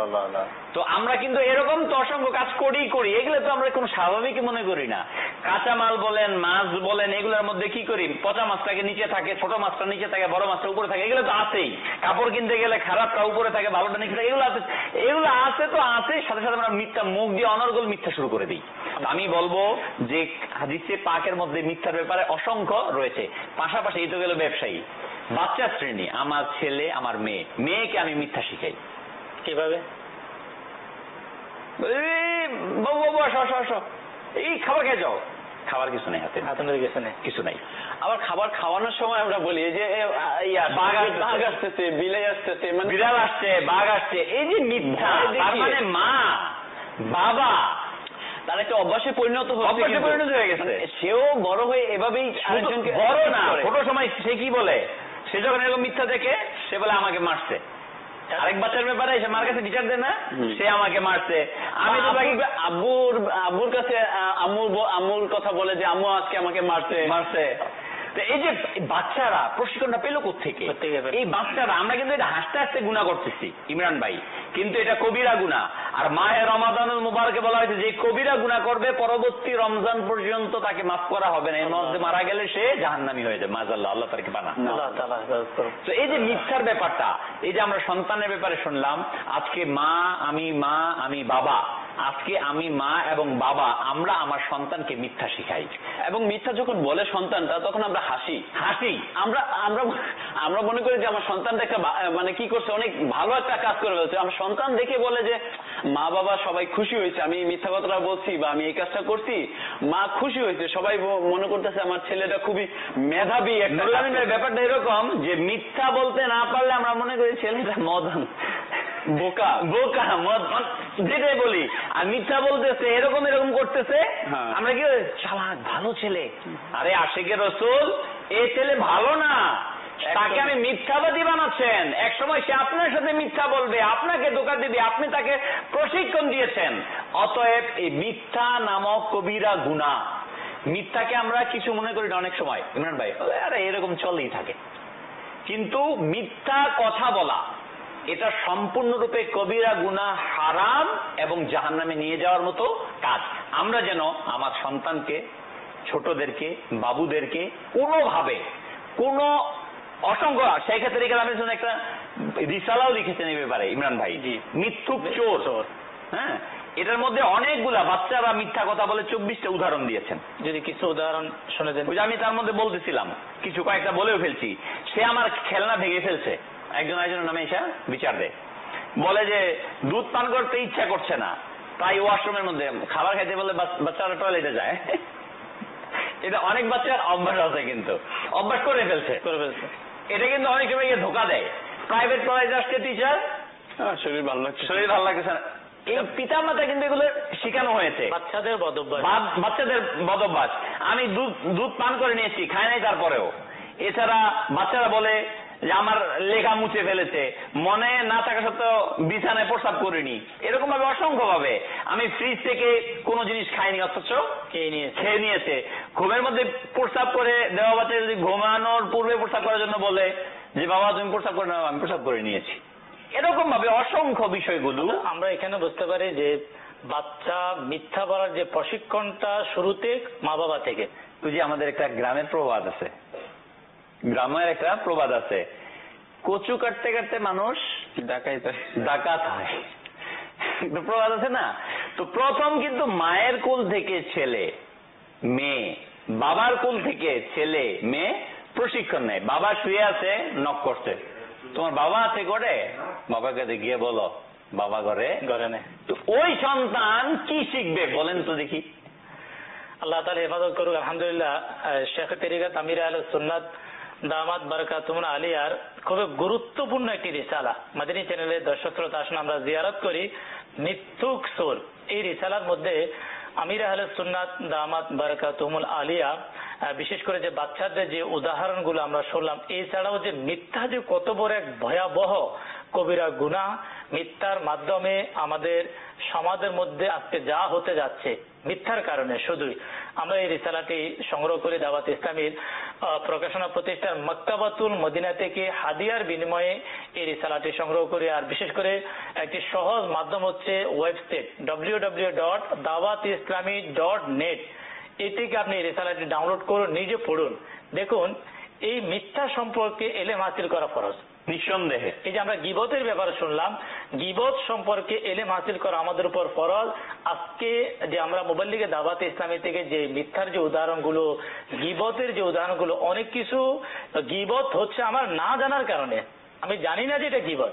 তো আমরা কিন্তু এরকম তো অসংখ্য কাজ করি করি এগুলো তো আমরা কোনো স্বাভাবিক মনে করি না। কাঁচা মাল বলেন, মাছ বলেন, এগুলোর মধ্যে কি করি, পচা মাছটাকে নিচে থাকে, ছোট মাছটা নিচে থাকে, বড় মাছটা উপরে থাকে, এগুলো তো আছেই। কাপড় কিনতে গেলে খারাপটা উপরে থাকে, ভালোটা নিচে থাকে, এগুলো আছে। এগুলো আছে তো আছে, সাথে সাথে আমরা মিথ্যা মুখ দিয়ে অনর্গল মিথ্যা শুরু করে দিই। আমি বলবো যে হাদিসে পাকের মধ্যে মিথ্যার ব্যাপারে অসংখ্য রয়েছে। পাশাপাশি এই তো গেল ব্যবসায়ী, বাচ্চা শ্রেণী, আমার ছেলে, আমার মেয়ে, মেয়েকে আমি মিথ্যা শিখাই। কিভাবে? বাবু বাবু আসো আসো আসো, এই খাবার খেয়ে যাও। খাবার কিছু নেই হাতে, হাতে কিছু নেই, কিছু নাই। আবার খাবার খাওয়ানোর সময় আমরা বলি যে বাঘ বাঘ আসতেছে, বিলাই আসতেছে, মানে বিড়াল আসছে, বাঘ আসছে, এই যে মিথ্যা, তার মানে মা বাবা তার একটা অভ্যাসে পরিণত হচ্ছে, অভ্যাসে পরিণত হয়ে গেছে। সেও বড় হয়ে এভাবেই আরেকজনকে বড় না, ছোট সময় সে কি বলে, সে যখন এরকম মিথ্যা দেখে সে বলে আমাকে মারছে। আরেক বাচ্চার ব্যাপারে সে মার কাছে বিচার দেয় না, সে আমাকে মারছে। আমি তো আব্বুর আব্বুর কাছে আম্মুর আম্মুর কথা বলে যে আম্মু আজকে আমাকে মারছে মারছে তো এই যে বাচ্চারা প্রশিক্ষণটা পেলো কোত্থেকে? এই বাচ্চারা, আমরা কিন্তু এটা হাসতে হাসতে গুনাহ করতেছি ইমরান ভাই, কিন্তু এটা কবিরা গুনাহ। আর মাহে রমাদানুল মুবারকে বলা হয়েছে যে কবিরা গুনাহ করবে পরবর্তী রমজান পর্যন্ত তাকে মাফ করা হবে না, এর মধ্যে মারা গেলে সে জাহান্নামী হয়ে যাবে। মাযাল্লাহ, আল্লাহ তাকে বানা। তো এই যে মিথ্যার ব্যাপারটা, এই যে আমরা সন্তানের ব্যাপারে শুনলাম, আজকে মা আমি মা আমি বাবা, আজকে আমি মা এবং বাবা আমরা আমার সন্তানকে মিথ্যা শিখাই, এবং মিথ্যা যখন বলে সন্তানটা তখন আমরা হাসি হাসি আমরা আমরা আমরা মনে করি যে আমার সন্তানটা একটা মানে কি করছে, অনেক ভালো একটা কাজ করে ফেলছে। আমার সন্তান দেখে বলে যে মা বাবা সবাই খুশি হয়েছে, আমি মিথ্যা কথাটা বলছি বা আমি এই কাজটা করছি, মা খুশি হয়েছে, সবাই মনে করতেছে আমার ছেলেটা খুবই মেধাবী একটা। ব্যাপারটা এরকম যে মিথ্যা বলতে না পারলে আমরা মনে করি ছেলেটা মদন, বোকা বোকা মদ, যেটাই বলি। আর মিথ্যা বলতেছে, এরকম এরকম করতেছে, আমরা কি চালাক ভালো ছেলে। আরে আশিকে রসুল, এই ছেলে ভালো না, তাকে আমি মিথ্যাবাদী বানাচ্ছেন। এক সময় সে আপনার সাথে মিথ্যা বলবে, আপনাকে ধোঁকা দিবে, আপনি তাকে প্রশিক্ষণ দিয়েছেন। অতএব এই মিথ্যা নামক কবিরা গুনাহ। মিথ্যাকে আমরা কিছু মনে করি না অনেক সময় ইমরান ভাই, আরে এরকম চলেই থাকে, কিন্তু মিথ্যা কথা বলা এটা সম্পূর্ণরূপে কবিরা গুনাহ, হারাম এবং জাহান্নামে নিয়ে যাওয়ার মতো কাজ। আমরা যেন আমার সন্তানকে, ছোটদেরকে, বাবুদেরকে কোনোভাবে কোনো অসংখ্য, সেই ক্ষেত্রে একটা রিসালাও লিখেছেন এই ব্যাপারে ইমরান ভাই, মিথ্যুক চোর। হ্যাঁ, এটার মধ্যে অনেকগুলা বাচ্চারা মিথ্যা কথা বলে চব্বিশটা উদাহরণ দিয়েছেন। যদি কিছু উদাহরণ শুনে দেন। আমি তার মধ্যে বলতেছিলাম, কিছু কয়েকটা বলেও ফেলছি। সে আমার খেলনা ভেঙে ফেলছে, একজন একজনের নামে এসে বিচার দেয়, বলে যে দুধ পান করতে ইচ্ছা করছে না, তাই ওয়াশরুমের মধ্যে খাবার খাইতে বলে বাচ্চারা টয়লেটে যায়। এটা অনেক বাচ্চার অভ্যাস আছে, কিন্তু অভ্যাস করে ফেলছে করে ফেলছে এটা কিন্তু অনেক সময় গিয়ে ধোকা দেয়। প্রাইভেট কলেজে আসছে টিচার, শরীর ভালো লাগছে শরীর ভালো লাগছে না, এই পিতা মাতা কিন্তু এগুলো শেখানো হয়েছে। বাচ্চাদের বদভ্যাস, বাচ্চাদের বদভ্যাস। আমি দুধ দুধ পান করে নিয়েছি, খায় নাই তারপরেও। এছাড়া বাচ্চারা বলে যে আমার লেখা মুছে ফেলেছে, মনে না থাকা সত্ত্বেও বিছানায় প্রস্রাব করিনি। এরকম ভাবে অসংখ্য ভাবে আমি ফ্রিজ থেকে কোনো জিনিস খাইনি, অথচ খেয়ে নিয়েছে খেয়ে নিয়েছে ঘুমের মধ্যে প্রস্রাব করে দেওয়া। বাচ্চা যদি ঘুমানোর পূর্বে প্রস্রাব করার জন্য বলে যে বাবা তুমি প্রস্রাব করে নাও, আমি প্রস্রাব করে নিয়েছি। এরকম ভাবে অসংখ্য বিষয়গুলো আমরা এখানে বুঝতে পারি যে বাচ্চা মিথ্যা বলার যে প্রশিক্ষণটা শুরুতে মা বাবা থেকে। তুই যে আমাদের একটা গ্রামের প্রবাদ আছে, গ্রামের একটা প্রবাদ আছে, কচু কাটতে কাটতে মানুষ ডাকাত ডাকাত হয়, প্রবাদ আছে না? তো প্রথম কিন্তু মায়ের কোল থেকে ছেলে মেয়ে, বাবার কোল থেকে ছেলে মেয়ে প্রশিক্ষণ নেয়। বাবা শুয়ে আছে, নক করছে, তোমার বাবা আছে করে, বাবাকে গিয়ে বলো বাবা ঘরে ঘরে নেই। তো ওই সন্তান কি শিখবে বলেন তো দেখি? আল্লাহ তাআলা হেফাজত করুক। আলহামদুলিল্লাহ, শেখ তরিকাত আমির আহলে সুন্নাত দামাত বারাকাতুহুম আলিয়ার খুবই গুরুত্বপূর্ণ একটি রিসালা মাদানী চ্যানেলের দর্শক শ্রোতা আসুন আমরা জিয়ারত করি, মিথ্যুক চোর। এই রিসালার মধ্যে আমির আহলে সুন্নাত দামাত বারাকাতুহুম আলিয়া বিশেষ করে যে বাচ্চাদের যে উদাহরণগুলো আমরা শুনলাম, এছাড়াও যে মিথ্যা যে কত বড় এক ভয়াবহ কবিরা গুনাহ, মিথ্যার মাধ্যমে আমাদের সমাজের মধ্যে আজকে যা হতে যাচ্ছে মিথ্যার কারণে শুধুই। আমরা এই রিসালাটি সংগ্রহ করে দাওয়াত ইসলামীর প্রকাশনা প্রতিষ্ঠান মক্তাবাতুল মদিনা থেকে হাদিয়ার বিনিময়ে এই রিসালাটি সংগ্রহ করি। আর বিশেষ করে একটি সহজ মাধ্যম হচ্ছে website W W W dot Dawat Islami dot net. এই থেকে আপনি এই রিসালাটি ডাউনলোড করুন, নিজে পড়ুন, দেখুন এই মিথ্যা সম্পর্কে এলেম হাসিল করা ফরজ নিঃসন্দেহে। এই যে আমরা গীবতের ব্যাপারে শুনলাম, গীবত সম্পর্কে এলেম হাসিল করা আমাদের উপর ফরজ। আজকে যে আমরা মুবাল্লিগে দাওয়াতে ইসলামী থেকে যে মিথ্যার যে উদাহরণগুলো, গীবতের যে উদাহরণগুলো, অনেক কিছু গীবত হচ্ছে আমার না জানার কারণে, আমি জানি না যে এটা গীবত,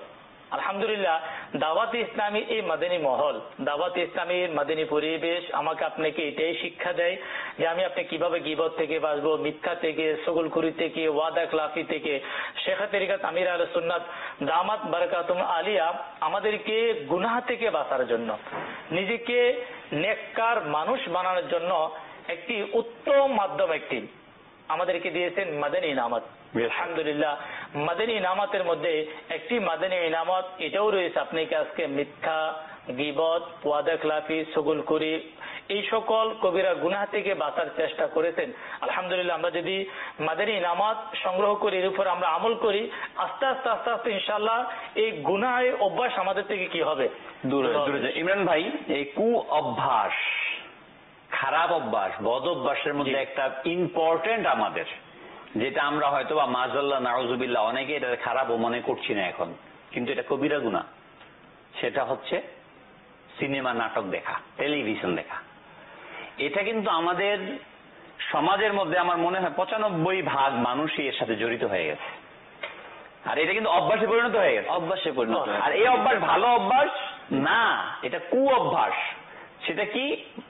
আলহামদুলিল্লাহ দাওয়াত ইসলামী এই মাদানী মহল, দাওয়াত ইসলামীর মাদানী পরিবেশ আমাকে আপনাকে এটাই শিক্ষা দেয় যে আমি আপনি কিভাবে গীবত থেকে বাঁচবো, মিথ্যা থেকে, সগলখুরি থেকে, ওয়াদা খিলাফি থেকে। শেখ তরিকাত আমির আহলে সুন্নাত দামাত বারাকাতুম আলিয়া আমাদেরকে গুনাহ থেকে বাঁচার জন্য, নিজেকে নেককার মানুষ বানানোর জন্য একটি উত্তম মাধ্যম একটি আমাদেরকে দিয়েছেন মাদানী ইনামত। আলহামদুলিল্লাহ মাদানী ইনামতের মধ্যে একটি মাদানী ইনামত এটাও রয়েছে, আপনি কি আজকে মিথ্যা, গীবত, ওয়াদা খিলাফি, সগলখুরি এই সকল কবিরা গুনাহ থেকে বাঁচার চেষ্টা করেছেন। আলহামদুলিল্লাহ আমরা যদি মাদানী ইনামত সংগ্রহ করি, এর উপর আমরা আমল করি, আস্তে আস্তে আস্তে আস্তে ইনশাআল্লাহ এই গুনাহের অভ্যাস আমাদের থেকে কি হবে, দূর দূরে যায়। ইমরান ভাই, এই কু অভ্যাস, খারাপ অভ্যাস, বদ অভ্যাসের মধ্যে একটা ইম্পর্টেন্ট আমাদের, যেটা আমরা হয়তো বা মাজাল্লাহ নাউজুবিল্লাহ অনেকে এটা খারাপও মনে করছি না এখন, কিন্তু এটা কবিরা গুনাহ, সেটা হচ্ছে সিনেমা নাটক দেখা, টেলিভিশন দেখা। এটা কিন্তু আমাদের সমাজের মধ্যে আমার মনে হয় পঁচানব্বই ভাগ মানুষই এর সাথে জড়িত হয়ে গেছে, আর এটা কিন্তু অভ্যাসে পরিণত হয়ে গেছে, অভ্যাসে পরিণত। আর এই অভ্যাস ভালো অভ্যাস না, এটা কু অভ্যাস। সেটা কি?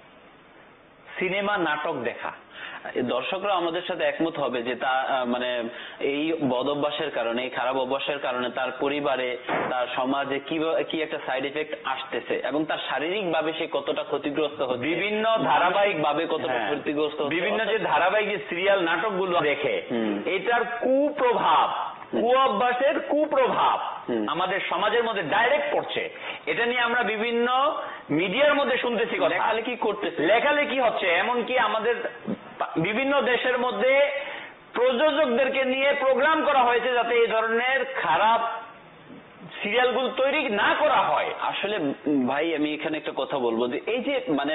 সিনেমা নাটক দেখা। দর্শকরা আমাদের সাথে একমত হবে যে তা মানে এই বদ অভ্যাসের কারণে, এই খারাপ অভ্যাসের কারণে তার পরিবারে, তার সমাজে কি কি একটা সাইড এফেক্ট আসতেছে এবং তার শারীরিক ভাবে সে কতটা ক্ষতিগ্রস্ত হচ্ছে, বিভিন্ন ধারাবাহিক ভাবে কতটা ক্ষতিগ্রস্ত, বিভিন্ন যে ধারাবাহিক যে সিরিয়াল নাটকগুলো দেখে, এটার কুপ্রভাব, কু অভ্যাসের কুপ্রভাব আমাদের সমাজের মধ্যে ডাইরেক্ট পড়ছে। এটা নিয়ে আমরা বিভিন্ন মিডিয়ার মধ্যে শুনতেছি, লেখালেখি করতেছি, লেখালেখি হচ্ছে, এমনকি আমাদের বিভিন্ন দেশের মধ্যে প্রযোজকদেরকে নিয়ে প্রোগ্রাম করা হয়েছে যাতে এই ধরনের খারাপ সিরিয়ালগুলো তৈরি না করা হয়। আসলে ভাই আমি এখানে একটা কথা বলবো যে এই যে মানে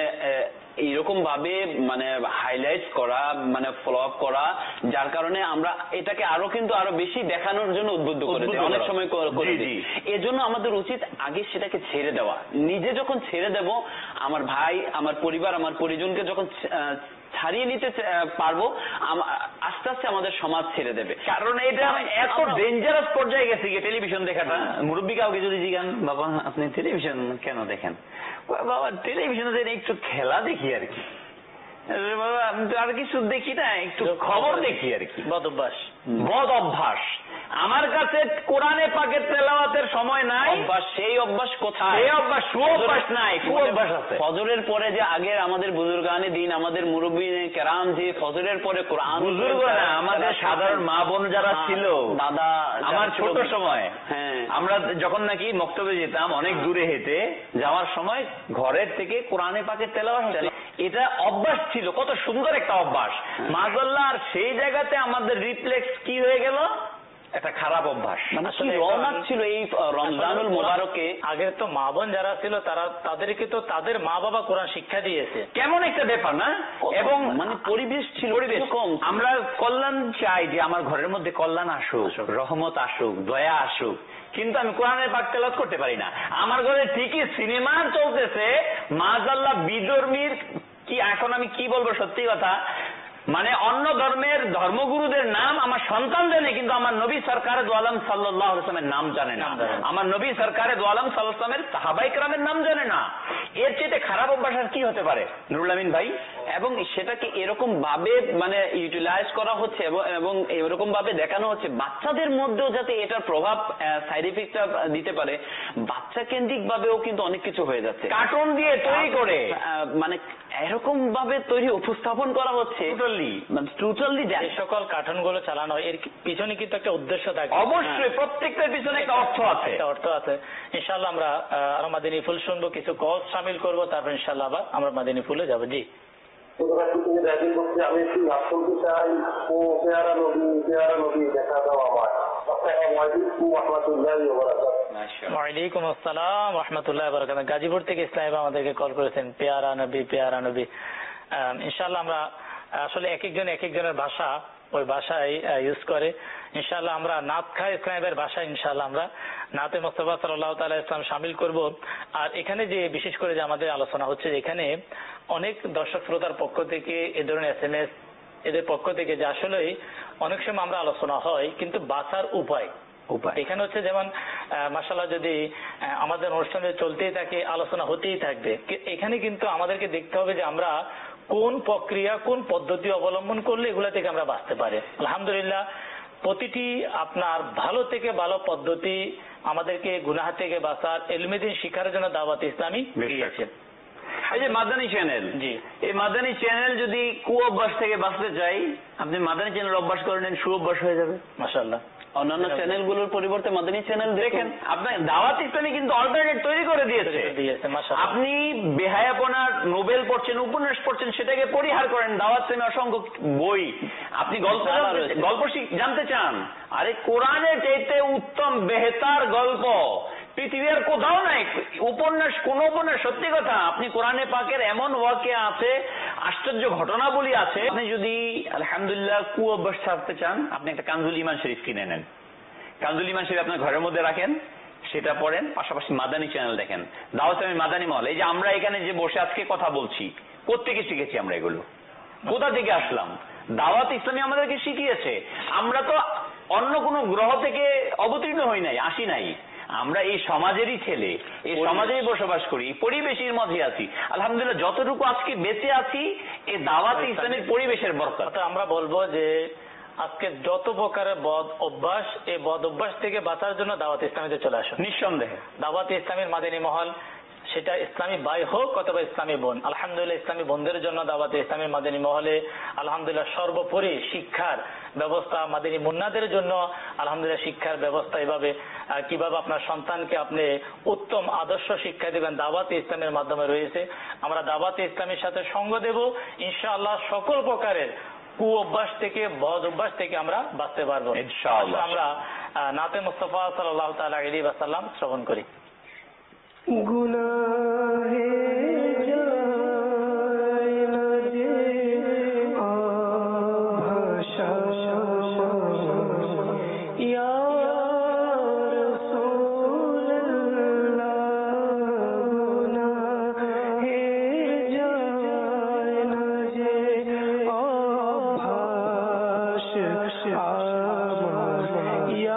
এইরকম ভাবে মানে হাইলাইট করা, মানে ফলো আপ করা, যার কারণে আমরা এটাকে আরো কিন্তু আরো বেশি দেখানোর জন্য উদ্বুদ্ধ করে দিই, অনেক সময় করে দিই। এজন্য আমাদের উচিত আগে সেটাকে ছেড়ে দেওয়া। নিজে যখন ছেড়ে দেব, আমার ভাই, আমার পরিবার, আমার পরিজনকে যখন ছাড়িয়ে নিতে পারবো, আস্তে আস্তে আমাদের সমাজ ছেড়ে দেবে। কারণ এটা এত ডেঞ্জারাস পর্যায়ে গেছে গিয়ে টেলিভিশন দেখাটা। মুরব্বী কাউকে যদি জিজ্ঞান, বাবা আপনি টেলিভিশন কেন দেখেন? বাবা টেলিভিশনে একটু খেলা দেখি আর কি, বাবা আমি তো আর কিছু দেখি না, একটু খবর দেখি আর কি। বদ অভ্যাস, বদ অভ্যাস। আমার কাছে কোরআনে পাকের তেলাওয়াতের সময় নাই, অভ্যাস, সেই অভ্যাস কোথায়? সেই অভ্যাস, সু অভ্যাস নাই, কু অভ্যাস আছে। ফজরের পরে যে আগের আমাদের বুজুর্গানে দিন, আমাদের মুরব্বী কেরাম যে ফজরের পরে কোরআন, বুজুর্গ না, আমাদের সাধারণ মা বোন যারা ছিল, দাদা, আমার ছোট সময়, হ্যাঁ আমরা যখন নাকি মক্তবে যেতাম অনেক দূরে হেঁটে যাওয়ার সময় ঘরের থেকে কোরআনে পাকের তেলাওয়াত, এটা অভ্যাস ছিল, কত সুন্দর একটা অভ্যাস মাশাআল্লাহ। আর সেই জায়গাতে আমাদের রিফ্লেক্স কি হয়ে গেল? একটা খারাপ অভ্যাস। মানে কি রওনাক ছিল এই রমজানুল মুবারকে। আগের তো মা বোন যারা ছিল তারা, তাদেরকে তো তাদের মা বাবা কোরআন শিক্ষা দিয়েছে, কেমন একটা ব্যাপার না? এবং মানে পরিবেশ ছিল, পরিবেশ কম। আমরা কল্যাণ চাই যে আমার ঘরের মধ্যে কল্যাণ আসুক, রহমত আসুক, দয়া আসুক, কিন্তু আমি কোরআনের পাক তেলাওয়াত করতে পারি না। আমার ঘরে ঠিকই সিনেমা চলতেছে, মাশাআল্লাহ বিধর্মীর কি, এখন আমি কি বলবো, সত্যি কথা, মানে অন্য ধর্মের ধর্মগুরুদের নাম আমার সন্তান জানে, কিন্তু আমার নবী সরকার দু আলম সাল্লাল্লাহু আলাইহি ওয়াসাল্লামের নাম জানে না, আমার নবী সরকার দু আলম সাল্লাল্লাহু আলাইহি ওয়াসাল্লামের সাহাবায়ে কেরামের নাম জানে না। এর চেয়ে খারাপ অভ্যাস আর কি হতে পারে নুরুল আমিন ভাই? এবং সেটাকে এরকম ভাবে মানে ইউটিলাইজ করা হচ্ছে এবং এরকম ভাবে দেখানো হচ্ছে বাচ্চাদের মধ্যেও যাতে এটার প্রভাব, সাইড ইফেক্টটা দিতে পারে, বাচ্চা কেন্দ্রিক ভাবেও কিন্তু অনেক কিছু হয়ে যাচ্ছে। কার্টুন দিয়ে তৈরি করে মানে এরকম ভাবে তৈরি উপস্থাপন করা হচ্ছে, মানে টোটালি যে সকল কার্টুন গুলো চালানো হয় এর পিছনে কিন্তু একটা উদ্দেশ্য থাকে। অবশ্যই প্রত্যেকটার পিছনে একটা অর্থ আছে, একটা অর্থ আছে। ইনশাআল্লাহ আমরা আরো মাদিনী ফুল শুনবো, কিছু কল শামিল করবো, তারপর ইনশাআল্লাহ আবার আমরা মাদিনী ফুলে যাবো। জি আমি একটু লাভ করতে চাই, ও পেয়ারা নবী, পেয়ারা নবী দেখা দাও আমার। ওয়ালাইকুম আসসালাম রাহমাতুল্লাহি ওয়া বারাকাতুহু। গাজীপুর থেকে ইসলাম আমাদেরকে কল করেছেন, পেয়ারা নবী, পেয়ারা নবী। ইনশাআল্লাহ আমরা আসলে এক একজন এক একজনের ভাষা ওই ভাষায় ইউজ করে। ইনশাআল্লাহ আমরা নাত খা ইসলামের ভাষা, ইনশাআল্লাহ আমরা নাতে মুস্তাফা সাল্লাল্লাহু তাআলা ইসলাম শামিল করব। আর এখানে যে বিশেষ করে যে আমাদের আলোচনা হচ্ছে, এখানে অনেক দর্শক শ্রোতার পক্ষ থেকে এ ধরনের এস এম এস, এদের পক্ষ থেকে যে আসলে অনেক সময় আমরা আলোচনা হয় কিন্তু বাঁচার উপায় উপায় এখানে হচ্ছে, যেমন মাশাআল্লাহ যদি আমাদের অনুষ্ঠানে চলতেই থাকে, আলোচনা হতেই থাকবে। এখানে কিন্তু আমাদেরকে দেখতে হবে যে আমরা কোন প্রক্রিয়া কোন পদ্ধতি অবলম্বন করলে এগুলা থেকে আমরা বাঁচতে পারি। আলহামদুলিল্লাহ প্রতিটি আপনার ভালো থেকে ভালো পদ্ধতি আমাদেরকে গুনাহ থেকে বাঁচার, ইলমে দ্বীন শিক্ষার জন্য দাওয়াত ইসলামী দিয়েছে। এই যে মাদানী চ্যানেল, জি, এই মাদানী চ্যানেল যদি কু অভ্যাস থেকে বাঁচতে চাই, আপনি মাদানী চ্যানেল অভ্যাস করে নেন, সু অভ্যাস হয়ে যাবে মাশাআল্লাহ। অন্যান্য চ্যানেলগুলোর পরিবর্তে মাদানী চ্যানেল দেখেন। আপনার দাওয়াত ইসলামী কিন্তু অল্টারনেট তৈরি করে দিয়েছে দিয়েছে মাশাআল্লাহ। আপনি বেহায়াপনার নোবেল পড়ছেন, উপন্যাস পড়ছেন, সেটাকে পরিহার করেন। দাওয়াত ইসলামী অসংখ্য বই, আপনি গল্প গল্প জানতে চান, আরে কোরআনের চাইতে উত্তম বেহতার গল্প পৃথিবীর কোথাও নাই। উপন্যাস, কোন উপন্যাস, সত্যি কথা, আপনি কোরআনে পাকের এমন ওয়াকিয়া আছে, আশ্চর্য ঘটনাবলী আছে। আপনি যদি আলহামদুলিল্লাহ কু অভ্যাস ছাড়তে চান, আপনি একটা কানজুল ইমান শরীফ কিনে নেন, কানজুল ইমান শরীফ আপনার ঘরের মধ্যে রাখেন, সেটা পড়েন, পাশাপাশি মাদানী চ্যানেল দেখেন, দাওয়াত ইসলামী মাদানী মহল। এই যে আমরা এখানে যে বসে আজকে কথা বলছি, কোত্থেকে শিখেছি আমরা এগুলো, কোথা থেকে আসলাম? দাওয়াত ইসলামী আমাদেরকে শিখিয়েছে। আমরা তো অন্য কোনো গ্রহ থেকে অবতীর্ণ হই নাই, আসি নাই, আমরা এই সমাজেরই ছেলে, এই সমাজেই বসবাস করি, পরিবেশের মধ্যে আছি। আলহামদুলিল্লাহ যতটুকু আজকে বেঁচে আছি এই দাওয়াত ইসলামের পরিবেশের বরকত। আমরা বলবো যে আজকে যত প্রকারের বদ অভ্যাস, এই বদ অভ্যাস থেকে বাঁচার জন্য দাওয়াত ইসলামীতে চলে আসুন। নিঃসন্দেহে দাওয়াত ইসলামীর মাদানী মহল, সেটা ইসলামী ভাই হোক অথবা ইসলামী বোন, আলহামদুলিল্লাহ ইসলামী বোনদের জন্য দাওয়াত ইসলামী মাদানী মহলে আলহামদুলিল্লাহ সর্বোপরি শিক্ষার ব্যবস্থা, মাদানী মুন্নাদের জন্য আলহামদুলিল্লাহ শিক্ষার ব্যবস্থা, এভাবে কিভাবে আপনার সন্তানকে আপনি উত্তম আদর্শ শিক্ষা দেবেন দাওয়াত ইসলামের মাধ্যমে রয়েছে। আমরা দাওয়াত ইসলামের সাথে সঙ্গ দেব, ইনশাআল্লাহ সকল প্রকারের কু অভ্যাস থেকে, বদ অভ্যাস থেকে আমরা বাঁচতে পারবো ইনশাআল্লাহ। আমরা নাতে মুস্তাফা সাল্লাল্লাহু তাআলা আলাইহি ওয়াসাল্লাম শ্রবণ করি। গুনাহে যায় না যে আভাষা, ইয়া রাসূলুল্লাহ, গুনাহে যায় না যে আভাষ আমার, ইয়া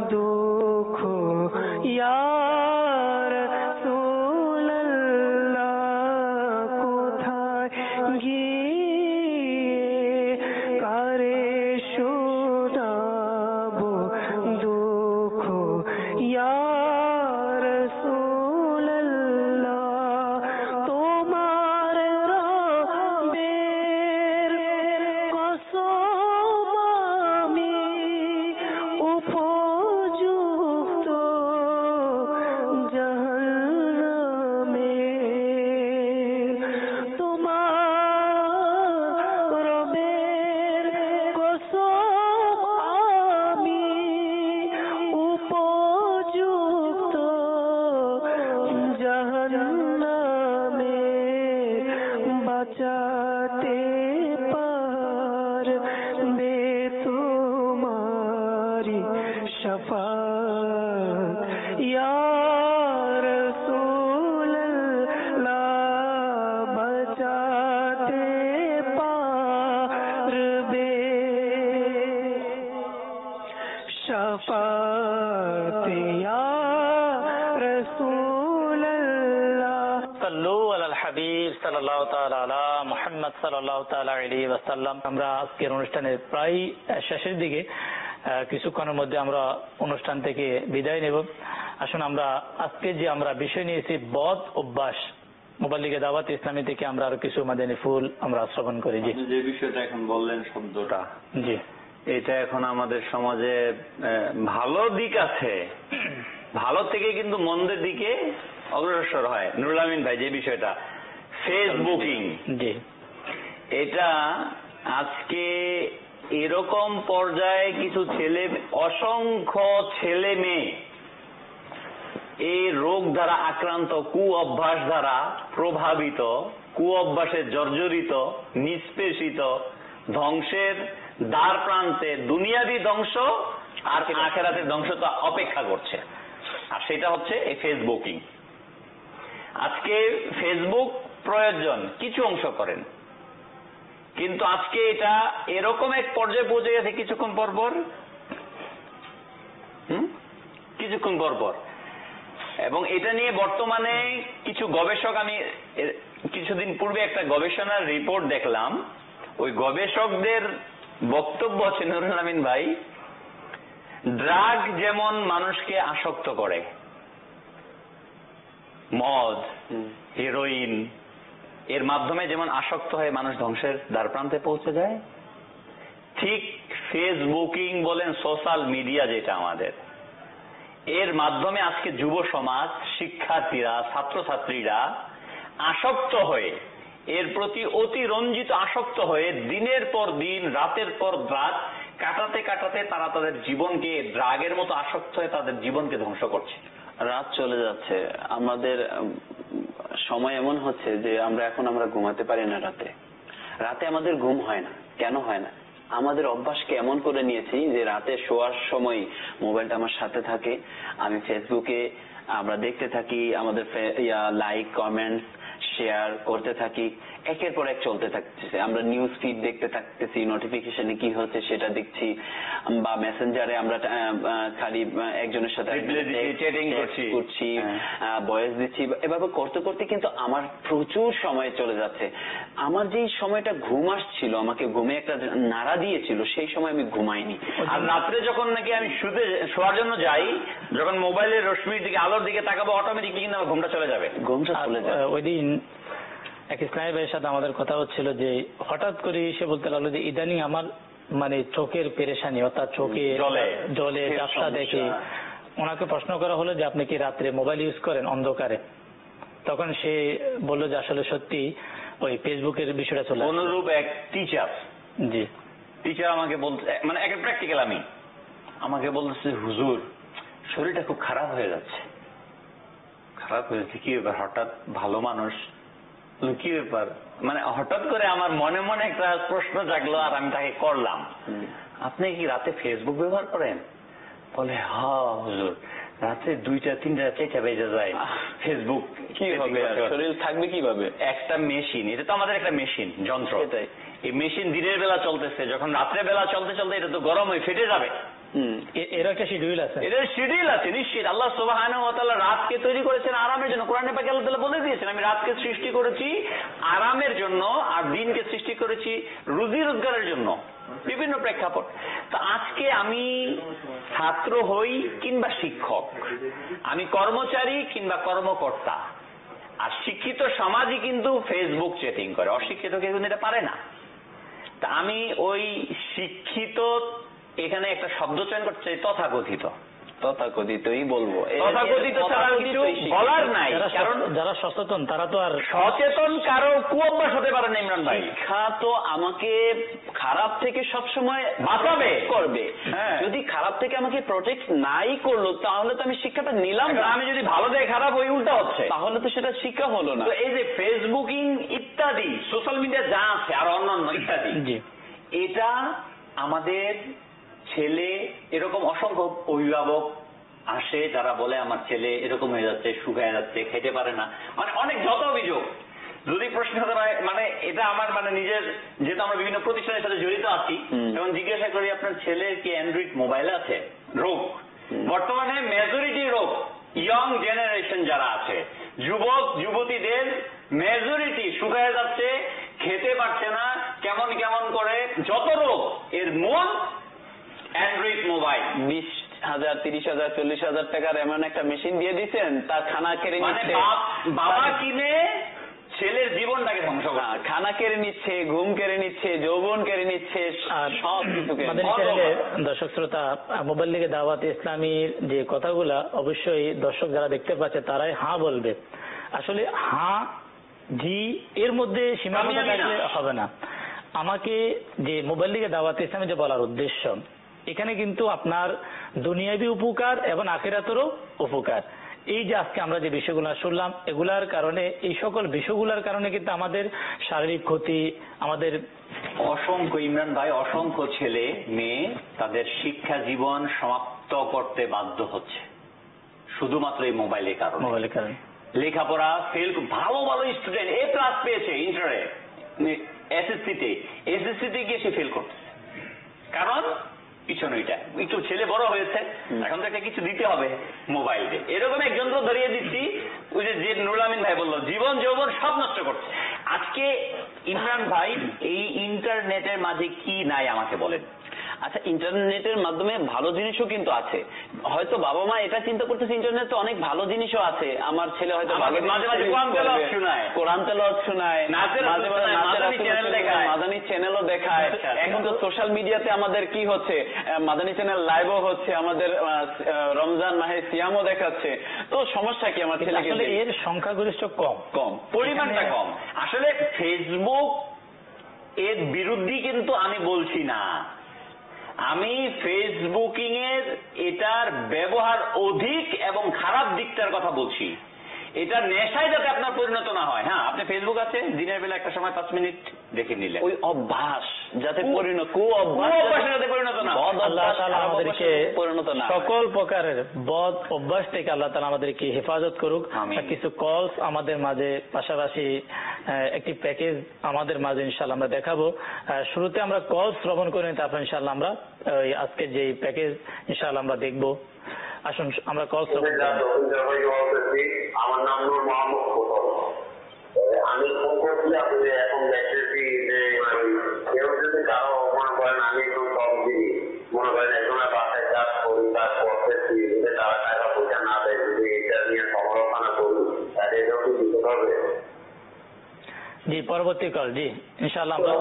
দুঃখ ইয়া রাসূলুল্লাহ কোথায় গিয়ে কারে শোনাবো দুঃখ ইয়া রাসূলুল্লাহ তোমার রবের কসম আমি উপযুক্ত জাহান্নামে তোমার রবের কসম আমি উপযুক্ত জাহান্নামে বাঁচাতে পারবে তোমারি শাফাত ইয়া রাসূলুল্লাহ বাঁচাতে পারবে শাফাত ইয়া রাসূলুল্লাহ সাল্লু আলাল হাবিব সাল্লাল্লাহু তাআলা আলা মুহাম্মদ সাল্লাল্লাহু তাআলা আলাইহি ওয়াসাল্লাম। আমরা আজকের অনুষ্ঠানের প্রায় শেষের দিকে, আহ, কিছুক্ষণের মধ্যে আমরা অনুষ্ঠান থেকে বিদায় নেব। আসুন আমরা আজকে যে আমরা বিষয় নিয়েছি বদ অভ্যাস, মুবাল্লিগে দাওয়াত ইসলামী থেকে আমরা আরো কিছু মাদানী ফুল আমরা শ্রবণ করি। জি, আপনি যে বিষয়টা এখন বললেন শব্দটা, জি, এটা এখন আমাদের সমাজে আহ, ভালো দিক আছে, ভালো থেকে কিন্তু মন্দের দিকে অগ্রসর হয়। নুরুল আমিন ভাই, যে বিষয়টা ফেসবুকিং, জি, এটা আজকে এরকম পর্যায়ে কিছু ছেলে, অসংখ্য ছেলে মেয়ে এই রোগ দ্বারা আক্রান্ত, কু অভ্যাস দ্বারা প্রভাবিত, কু অভ্যাসে জর্জরিত, নিষ্পেষিত, ধ্বংসের দ্বার প্রান্তে, দুনিয়াবি ধ্বংস আর আখেরাতের ধ্বংস তো অপেক্ষা করছে। আর সেটা হচ্ছে এই ফেসবুকিং। আজকে ফেসবুক প্রয়োজন, কিছু অংশ করেন, কিন্তু আজকে এটা এরকম এক পর্যায়ে পৌঁছে গেছে কিছুক্ষণ পর পর হুম কিছুক্ষণ পর পর এবং এটা নিয়ে বর্তমানে কিছু গবেষক, আমি কিছুদিন পূর্বে একটা গবেষণার রিপোর্ট দেখলাম, ওই গবেষকদের বক্তব্য হচ্ছে, নুরুল আমিন ভাই, ড্রাগ যেমন মানুষকে আসক্ত করে, মদ, হেরোইন, এর মাধ্যমে যেমন আসক্ত হয়ে মানুষ ধ্বংসের দ্বারপ্রান্তে পৌঁছে যায়, ঠিক ফেসবুকিং বলেন, সোশ্যাল মিডিয়া যেটা আমাদের, এর মাধ্যমে আজকে যুব সমাজ, শিক্ষার্থীরা, ছাত্রছাত্রীরা আসক্ত হয়ে, এর প্রতি অতিরঞ্জিত আসক্ত হয়ে দিনের পর দিন, রাতের পর রাত কাটাতে কাটাতে তারা তাদের জীবনকে ড্রাগের মতো আসক্ত হয়ে তাদের জীবনকে ধ্বংস করছে। রাত চলে যাচ্ছে, আমাদের সময় এমন হচ্ছে যে আমরা এখন আমরা ঘুমাতে পারি না রাতে। রাতে আমাদের ঘুম হয় না। কেন হয় না? আমাদের অভ্যাসকে এমন করে নিয়েছি যে রাতে শোয়ার সময় মোবাইলটা আমার সাথে থাকে, আমি ফেসবুকে আমরা দেখতে থাকি, আমাদের লাইক, কমেন্টস, শেয়ার করতে থাকি, একের পর এক চলতে থাকতেছে। আমরা নিউজ ফিড দেখতে থাকতেছি, নোটিফিকেশনে কি হচ্ছে সেটা দেখছি, বা মেসেঞ্জারে আমরা খালি একজনের সাথে চ্যাটিং করছি, ভয়েস দিচ্ছি, এভাবে করতে করতে কিন্তু আমার প্রচুর সময় চলে যাচ্ছে। আমার যেই সময়টা ঘুম আসছিল, আমাকে ঘুমে একটা নাড়া দিয়েছিল, সেই সময় আমি ঘুমাইনি। আর রাত্রে যখন নাকি আমি শুতে শোয়ার জন্য যাই, যখন মোবাইলের রশ্মির দিকে, আলোর দিকে তাকাবো, অটোমেটিকলি কিন্তু আমার ঘুমটা চলে যাবে। ঘুমটা চলে যাবে। ওই দিন এক ইসলামী ভাইয়ের সাথে আমাদের কথা হচ্ছিল যে হঠাৎ করে সে বলতে লাগলো যে ইদানিং আমার মানে চোখের পেরেশানি, অর্থাৎ চোখে জলে ঝাপসা দেখে। ওনাকে প্রশ্ন করা হলো যে আপনি কি রাত্রে মোবাইল ইউজ করেন অন্ধকারে? তখন সে বললো যে আসলে সত্যি ওই ফেসবুকের বিষয়টা চলে। অনুরূপ এক টিচার, জি, টিচার আমাকে বলতে, মানে একটা প্র্যাকটিক্যাল, আমি আমাকে বলতেছে, হুজুর শরীরটা খুব খারাপ হয়ে যাচ্ছে। খারাপ হয়ে যাচ্ছে কি ব্যাপার? হঠাৎ ভালো মানুষ, কি ব্যাপার? মানে হঠাৎ করে আমার মনে মনে একটা প্রশ্ন জাগলো, আর আমি তাকে করলাম, আপনি কি রাতে ফেসবুক ব্যবহার করেন? বলে, হ্যাঁ হুজুর, রাতে দুইটা তিনটা চারটা বেজে যায় ফেসবুক। কিভাবে শরীর থাকবে কিভাবে? একটা মেশিন, এটা তো আমাদের একটা মেশিন, যন্ত্র। এই মেশিন দিনের বেলা চলতেছে, যখন রাত্রে বেলা চলতে চলতে এটা তো গরম হয়ে ফেটে যাবে। এর একটা শিডিউল আছে, এদের শিডিউল আছে নিশ্চিত। আল্লাহ সুবহানাহু ওয়া তাআলা রাতকে তৈরি করেছেন আরামের জন্য। কোরআনে পাকে আল্লাহ তাআলা বলে দিয়েছেন, আমি রাতকে সৃষ্টি করেছি আরামের জন্য আর দিনকে সৃষ্টি করেছি রুজি রোজগারের জন্য, বিভিন্ন প্রেক্ষাপট। তো আজকে আমি ছাত্র হই কিংবা শিক্ষক, আমি কর্মচারী কিংবা কর্মকর্তা, আর শিক্ষিত সমাজই কিন্তু ফেসবুক চ্যাটিং করে, অশিক্ষিত কেউ কিন্তু এটা পারে না। তা আমি ওই শিক্ষিত এখানে একটা শব্দ চয়ন করতে চাই, তথাকথিত। তথাকথিতই বলবো, তথাকথিত ছাড়া কিছু বলার নাই। কারণ যারা সচেতন তারা তো আর সচেতন কারো কুঅভ্যাস হতে পারে না। ইমরান ভাই, শিক্ষা তো আমাকে খারাপ থেকে সবসময় বাঁচাবে করবে। যদি খারাপ থেকে আমাকে প্রোটেক্ট নাই করলো তাহলে তো আমি শিক্ষাটা নিলাম না। আমি যদি ভালো দেয় খারাপ ওই উল্টা হচ্ছে, তাহলে তো সেটা শিক্ষা হলো না। তো এই যে ফেসবুকিং ইত্যাদি সোশ্যাল মিডিয়া যা আছে আর অন্যান্য ইত্যাদি, এটা আমাদের ছেলে, এরকম অসংখ্য অভিভাবক আসে যারা বলে আমার ছেলে এরকম হয়ে যাচ্ছে, শুকায় যাচ্ছে, খেতে পারে না, মানে অনেক যত অভিযোগ। যদি প্রশ্ন করা হয়, মানে এটা আমার মানে নিজের, যেহেতু আমরা বিভিন্ন প্রতিষ্ঠানের সাথে জড়িত আছি, এবং জিজ্ঞাসা করি আপনার ছেলের কি অ্যান্ড্রয়েড মোবাইল আছে? রোগ বর্তমানে মেজরিটি রোগ ইয়ং জেনারেশন যারা আছে, যুবক যুবতীদের মেজরিটি শুকায় যাচ্ছে, খেতে পারছে না, কেমন কেমন করে, যত রোগ এর মূল অ্যান্ড্রয়েড মোবাইল। বিশ হাজার তিরিশ হাজার চল্লিশ হাজার টাকার এমন একটা মেশিন দিয়ে দিচ্ছেন, তার খানা কেড়ে নিচ্ছে, বাবা কিনে ছেলের জীবনটাকে ধ্বংস করে, খানা কেড়ে নিচ্ছে, ঘুম কেড়ে নিচ্ছে, যৌবন কেড়ে নিচ্ছে, সব কিছু। দর্শক শ্রোতা, মোবাইল লিগে দাওয়াত ইসলামীর যে কথাগুলা অবশ্যই দর্শক যারা দেখতে পাচ্ছে তারাই হ্যাঁ বলবে। আসলে হ্যাঁ জি এর মধ্যে সীমাবদ্ধ থাকলে হবে না। আমাকে যে মোবাইল লিগে দাওয়াত ইসলামী যে বলার উদ্দেশ্য, এখানে কিন্তু আপনার দুনিয়াবি উপকার এবং আখিরাতেরও উপকার। এই যে আজকে আমরা যে বিষয়গুলো শুনলাম, এগুলার কারণে, এই সকল বিষয়গুলোর কারণে কিন্তু আমাদের শারীরিক ক্ষতি, আমাদের অসংখ্য, ইমরান ভাই, অসংখ্য ছেলে মেয়ে তাদের শিক্ষা জীবন সমাপ্ত করতে বাধ্য হচ্ছে শুধুমাত্র এই মোবাইলের কারণে। মোবাইলের কারণে লেখাপড়া ফেল, ভালো ভালো স্টুডেন্ট এ প্লাস পেয়েছে ইন্টারে, এসএসসিতে, এসএসসিতে গিয়ে সে ফেল করতেছে। কারণ পিছনে ওইটা একটু ছেলে বড় হয়েছে, এখন তো একটা কিছু দিতে হবে মোবাইল দিয়ে, এরকম এক যন্ত্র ধরিয়ে দিচ্ছি। ওই যে যে নুরুল আমিন ভাই বললো জীবন যৌবন সব নষ্ট করছে। আজকে ইমরান ভাই এই ইন্টারনেটের মাঝে কি নাই আমাকে বলেন। আচ্ছা, ইন্টারনেটের মাধ্যমে ভালো জিনিসও কিন্তু আছে। হয়তো বাবা মা এটা চিন্তা করতেছে ইন্টারনেটে অনেক ভালো জিনিসও আছে, আমার ছেলে হয়তো মাঝে মাঝে কোরআন তেলাওয়াত শোনায়, কোরআন তেলাওয়াত শোনায়, মাঝে মাঝে মাদানী চ্যানেল দেখায়, মাদানী চ্যানেলও দেখায়। এখন তো সোশ্যাল মিডিয়াতে আমাদের কি হচ্ছে, মাদানী চ্যানেল লাইভও হচ্ছে, আমাদের রমজান মাহে সিয়ামও দেখাচ্ছে। তো সমস্যা কি আমার ছেলেকে? এর সংখ্যাগরিষ্ঠ কম, কম পরিমাণটা কম। আসলে ফেসবুক এর বিরুদ্ধে কিন্তু আমি বলছি না, আমি ফেসবুকিং এর এটার ব্যবহার অধিক এবং খারাপ দিকটার কথা বলছি। এটা নেশায় যাতে আপনার পরিণত না হয়। হ্যাঁ, আপনি ফেসবুক আছে, দিনের বেলা একটা সময় পাঁচ মিনিট দেখে নিলেন, ওই অভ্যাস যাতে পরিণত, কু অভ্যাস যাতে পরিণত না। আল্লাহ তাআলা আমাদেরকে সকল প্রকারের বদ অভ্যাস থেকে আল্লাহ তাআলা আমাদেরকে হেফাজত করুক। কিছু কলস আমাদের মাঝে, পাশাপাশি একটি প্যাকেজ আমাদের মাঝে ইনশাআল্লাহ আমরা দেখাবো। শুরুতে আমরা কলস শ্রবণ করে তারপর ইনশাআল্লাহ আমরা ওই আজকে যে প্যাকেজ ইনশাআল্লাহ আমরা দেখবো। আসুন আমরা কল শ্রবণ করি। আমার নাম নূর মোহাম্মদ কোতল। আমি ফোন করছি, আপনি এখন দেখতেছি যে কেউ যদি কারো মনে করেন আমি একটু কম দিই, মনে করেন একজনের বাসায় কাজ করি, কাজ করতেছি, তারা টাকা পয়সা না দেয়, যদি এটা নিয়ে সমালোচনা করি তাহলে এটাও কি দিতে পারবে? জি, পরবর্তী কল। জি ইনশাআল্লাহ আমরা।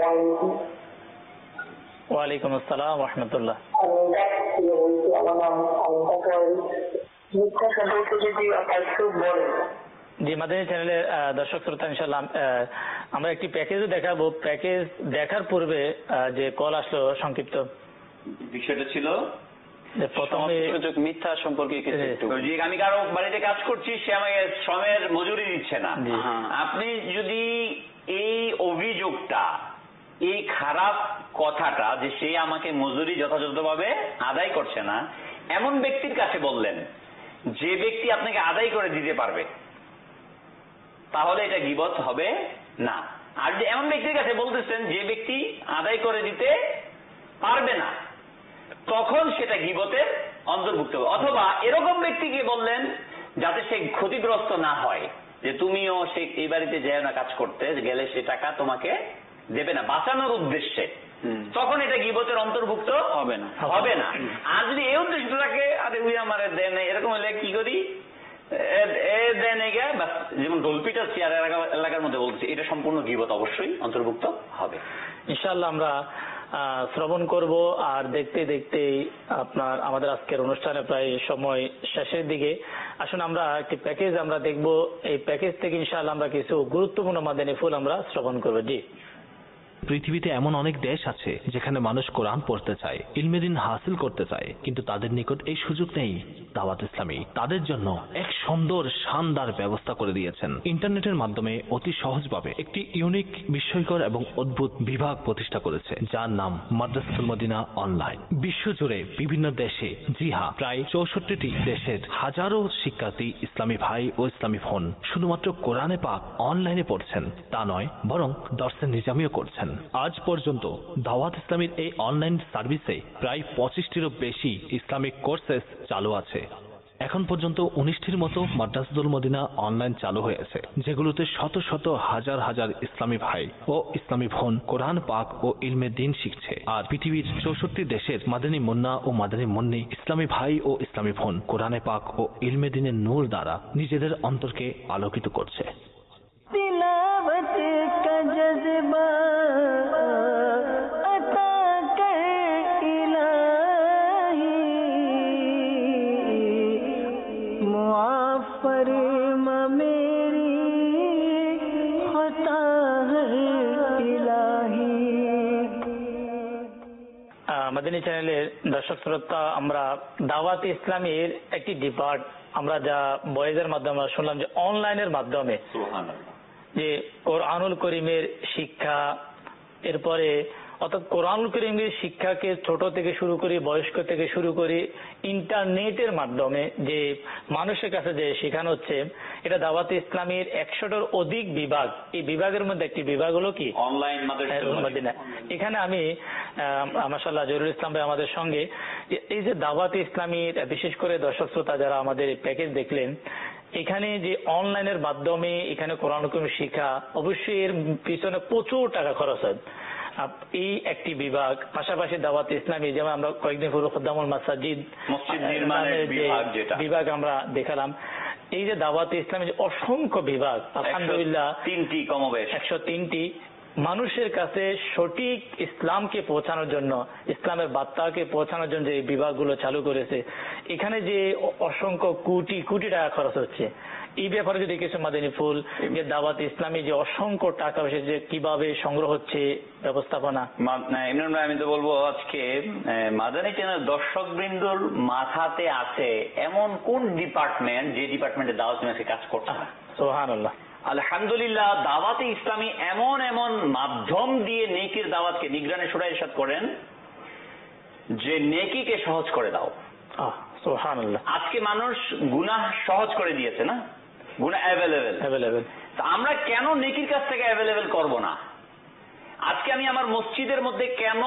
ওয়ালাইকুম আসসালাম ওয়া রাহমাতুল্লাহ। আমার নাম মিথ্যা সম্পর্কে যদি একটু বলেন। জি, মাদানী চ্যানেলের দর্শক শ্রোতা, ইনশাআল্লাহ আমরা একটি প্যাকেজও দেখাবো। প্যাকেজ দেখার পূর্বে যে কল আসলো, সংক্ষিপ্ত বিষয়টা ছিল প্রথমে মিথ্যা সম্পর্কে আমি কারো বাড়িতে কাজ করছি, সে আমাকে শ্রমের মজুরি দিচ্ছে না। আপনি যদি এই অভিযোগটা, এই খারাপ কথাটা যে সে আমাকে মজুরি যথাযথভাবে আদায় করছে না, এমন ব্যক্তির কাছে বললেন যে ব্যক্তি আপনাকে আদায় করে দিতে পারবে, তাহলে এটা গীবত হবে না। আর যে এমন ব্যক্তির কাছে বলতেছেন যে ব্যক্তি আদায় করে দিতে পারবে না, তখন সেটা গীবতের অন্তর্ভুক্ত হবে। অথবা এরকম ব্যক্তিকে বললেন যাতে সে ক্ষতিগ্রস্ত না হয়, যে তুমিও সে এই বাড়িতে যেও না কাজ করতে, গেলে সে টাকা তোমাকে দেবে না, বাঁচানোর উদ্দেশ্যে, তখন এটা গীবতের অন্তর্ভুক্ত হবে না হবে না আর যদি এই উদ্দেশ্য থাকে, আরে উই আমার দেন এরকম হলে কি করি, দেন যেমন ডলপিটা চেয়ার এলাকার মধ্যে বলতেছি, এটা সম্পূর্ণ গীবত অবশ্যই অন্তর্ভুক্ত হবে। ইনশাআল্লাহ আমরা শ্রবণ করব। আর দেখতে দেখতে আপনার আমাদের আজকের অনুষ্ঠানে প্রায় সময় শেষের দিকে। আসুন আমরা একটি প্যাকেজ আমরা দেখব, এই প্যাকেজ থেকে ইনশাআল্লাহ আমরা কিছু গুরুত্বপূর্ণ মাদানী ফুল আমরা শ্রবণ করব। জি। পৃথিবীতে এমন অনেক দেশ আছে যেখানে মানুষ কোরআন পড়তে চায়, ইলমে দ্বীন হাসিল করতে চায়, কিন্তু তাদের নিকট এই সুযোগ নেই। দাওয়াত ইসলামী তাদের জন্য এক সুন্দর শানদার ব্যবস্থা করে দিয়েছেন। ইন্টারনেটের মাধ্যমে অতি সহজভাবে একটি ইউনিক, বিস্ময়কর এবং অদ্ভুত বিভাগ প্রতিষ্ঠা করেছে, যার নাম মাদ্রাসাতুল মদিনা অনলাইন। বিশ্বজুড়ে বিভিন্ন দেশে, জি হ্যাঁ, প্রায় চৌষট্টিটি দেশের হাজারো শিক্ষার্থী, ইসলামী ভাই ও ইসলামী বোন শুধুমাত্র কোরআনে পাক অনলাইনে পড়ছেন তা নয়, বরং দর্শে নিজামিও করছেন। আজ পর্যন্ত দাওয়াত ইসলামীর এই অনলাইন সার্ভিসে প্রায় পঁচিশটিরও বেশি ইসলামিক কোর্সেস চালু আছে। এখন পর্যন্ত উনিশটির মতো মাদ্রাসাতুল মদিনা অনলাইন চালু হয়েছে, যেগুলোতে শত শত হাজার হাজার ইসলামী ভাই ও ইসলামী বোন কোরআন পাক ও ইলমে দ্বীন শিখছে। আর পৃথিবীর চৌষট্টি দেশের মাদানী মুন্না ও মাদানী মুন্নি ইসলামী ভাই ও ইসলামী বোন কোরআনে পাক ও ইলমে দ্বীনের নূর দ্বারা নিজেদের অন্তরকে আলোকিত করছে। तिलावत का जज्बा अता कर इलाही, मुआफ फरमा मेरी खता है इलाही। মাদানী চ্যানেলের দর্শক শ্রোতা, আমরা দাওয়াত ইসলামীর একটি ডিপার্ট আমরা যা বয়েজের মাধ্যমে আমরা শুনলাম যে অনলাইনের মাধ্যমে যে কোরআনুল করিমের শিক্ষা, এরপরে অর্থাৎ কোরআনুল করিমের শিক্ষাকে ছোট থেকে শুরু করে বয়স্ক থেকে শুরু করে ইন্টারনেটের মাধ্যমে যে মানুষের কাছে যে শেখানো হচ্ছে, এটা দাওয়াত ইসলামীর একশোটার অধিক বিভাগ। এই বিভাগের মধ্যে একটি বিভাগ হলো কি অনলাইন মাদ্রাসা। এখানে আমি মাশাআল্লাহ জহিরুল ইসলাম ভাই আমাদের সঙ্গে, এই যে দাওয়াত ইসলামীর বিশেষ করে দর্শক শ্রোতা যারা আমাদের প্যাকেজ দেখলেন, এখানে যে অনলাইনের মাধ্যমে এখানে কোরআন কারীম শিক্ষা, অবশ্যই এর পিছনে প্রচুর টাকা খরচ হয়। এই একটি বিভাগ, পাশাপাশি দাওয়াত ইসলামী যেমন আমরা কয়েকদিন পূর্বে খুদ্দামুল মাসাজিদ মসজিদ নির্মাণের বিভাগ যেটা বিভাগ আমরা দেখালাম। এই যে দাওয়াত ইসলামের যে অসংখ্য বিভাগ, আলহামদুলিল্লাহ তিনটি কমবেশ একশো তিনটি মানুষের কাছে সঠিক ইসলামকে পৌঁছানোর জন্য, ইসলামের বার্তাকে পৌঁছানোর জন্য যে এই বিভাগগুলো চালু করেছে, এখানে যে অসংখ্য কোটি কোটি টাকা খরচ হচ্ছে, এই ব্যাপারে যদি কিছু মাদানী ফুল, যে দাওয়াত ইসলামী যে অসংখ্য টাকা পয়সা যে কিভাবে সংগ্রহ হচ্ছে ব্যবস্থাপনা। ইমরান ভাই, আমি তো বলবো আজকে মাদানী চ্যানেল দর্শক বৃন্দর মাথাতে আছে এমন কোন ডিপার্টমেন্ট যে ডিপার্টমেন্টে দাওয়াত ইসলামী কাজ করছে না। সুবহানাল্লাহ, আলহামদুলিল্লাহ, দাওয়াতে ইসলামী এমন এমন মাধ্যম দিয়ে নেকির দাওয়াতকে নিগরানি শুরায় ইরশাদ করেন যে নেকিকে সহজ করে দাও। সুবহানাল্লাহ, আজকে মানুষ গুনাহ সহজ করে দিয়েছে না, গুনাহ অ্যাভেলেবেল অ্যাভেলেবেল তা আমরা কেন নেকির কাছ থেকে অ্যাভেলেবেল করব না? আজকে আমি আমার মসজিদের মধ্যে কেন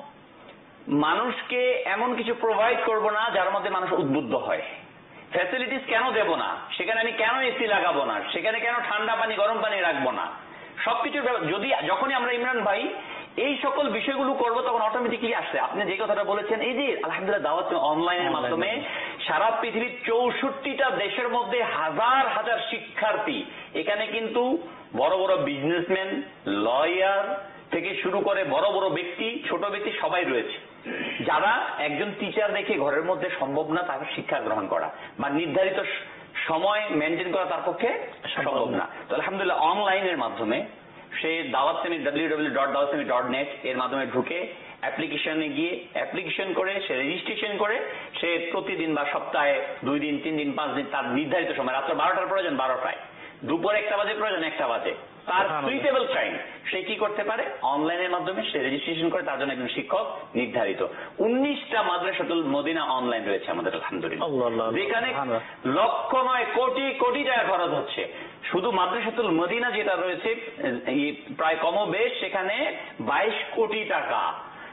মানুষকে এমন কিছু প্রোভাইড করব না যার মধ্যে মানুষ উদ্বুদ্ধ হয়? ফ্যাসিলিটিস কেন দেব না? সেখানে আমি কেন এসি লাগাবো না? সেখানে কেন ঠান্ডা পানি গরম পানি রাখবো না? সবকিছুর যদি যখনই আমরা ইমরান ভাই এই সকল বিষয়গুলো করবো, তখন অটোমেটিকলি আসছে আপনি যে কথাটা বলেছেন, এই যে আলহামদুলিল্লাহ দাওয়াত অনলাইনের মাধ্যমে সারা পৃথিবীর চৌষট্টিটা দেশের মধ্যে হাজার হাজার শিক্ষার্থী, এখানে কিন্তু বড় বড় বিজনেসম্যান, লয়ার থেকে শুরু করে বড় বড় ব্যক্তি, ছোট ব্যক্তি সবাই রয়েছে, যারা একজন টিচার দেখে ঘরের মধ্যে সম্ভব না তাকে শিক্ষা গ্রহণ করা বা নির্ধারিত সময় মেনটেন করা তার পক্ষে সম্ভব না। তো আলহামদুলিল্লাহ অনলাইনের মাধ্যমে সে দাওয়াত ইসলামী W W W dot Dawat Islami dot net এর মাধ্যমে ঢুকে অ্যাপ্লিকেশনে গিয়ে অ্যাপ্লিকেশন করে সে রেজিস্ট্রেশন করে সে প্রতিদিন বা সপ্তাহে দুই দিন তিন দিন পাঁচ দিন তার নির্ধারিত সময়, রাত্র বারোটার প্রয়োজন বারোটায়, দুপুর একটা বাজে প্রয়োজন একটা বাজে, তার সুইটেবল টাইম সে কি করতে পারে অনলাইনের মাধ্যমে সে রেজিস্ট্রেশন করে, তার জন্য একজন শিক্ষক নির্ধারিত। উনিশটা মাদ্রাসাতুল মদিনা অনলাইন রয়েছে আমাদের আলহামদুলিল্লাহ, যেখানে লক্ষ নয় কোটি কোটি টাকা খরচ হচ্ছে। শুধু মাদ্রাসাতুল মদিনা যেটা রয়েছে প্রায় কমবেশ সেখানে বাইশ কোটি টাকা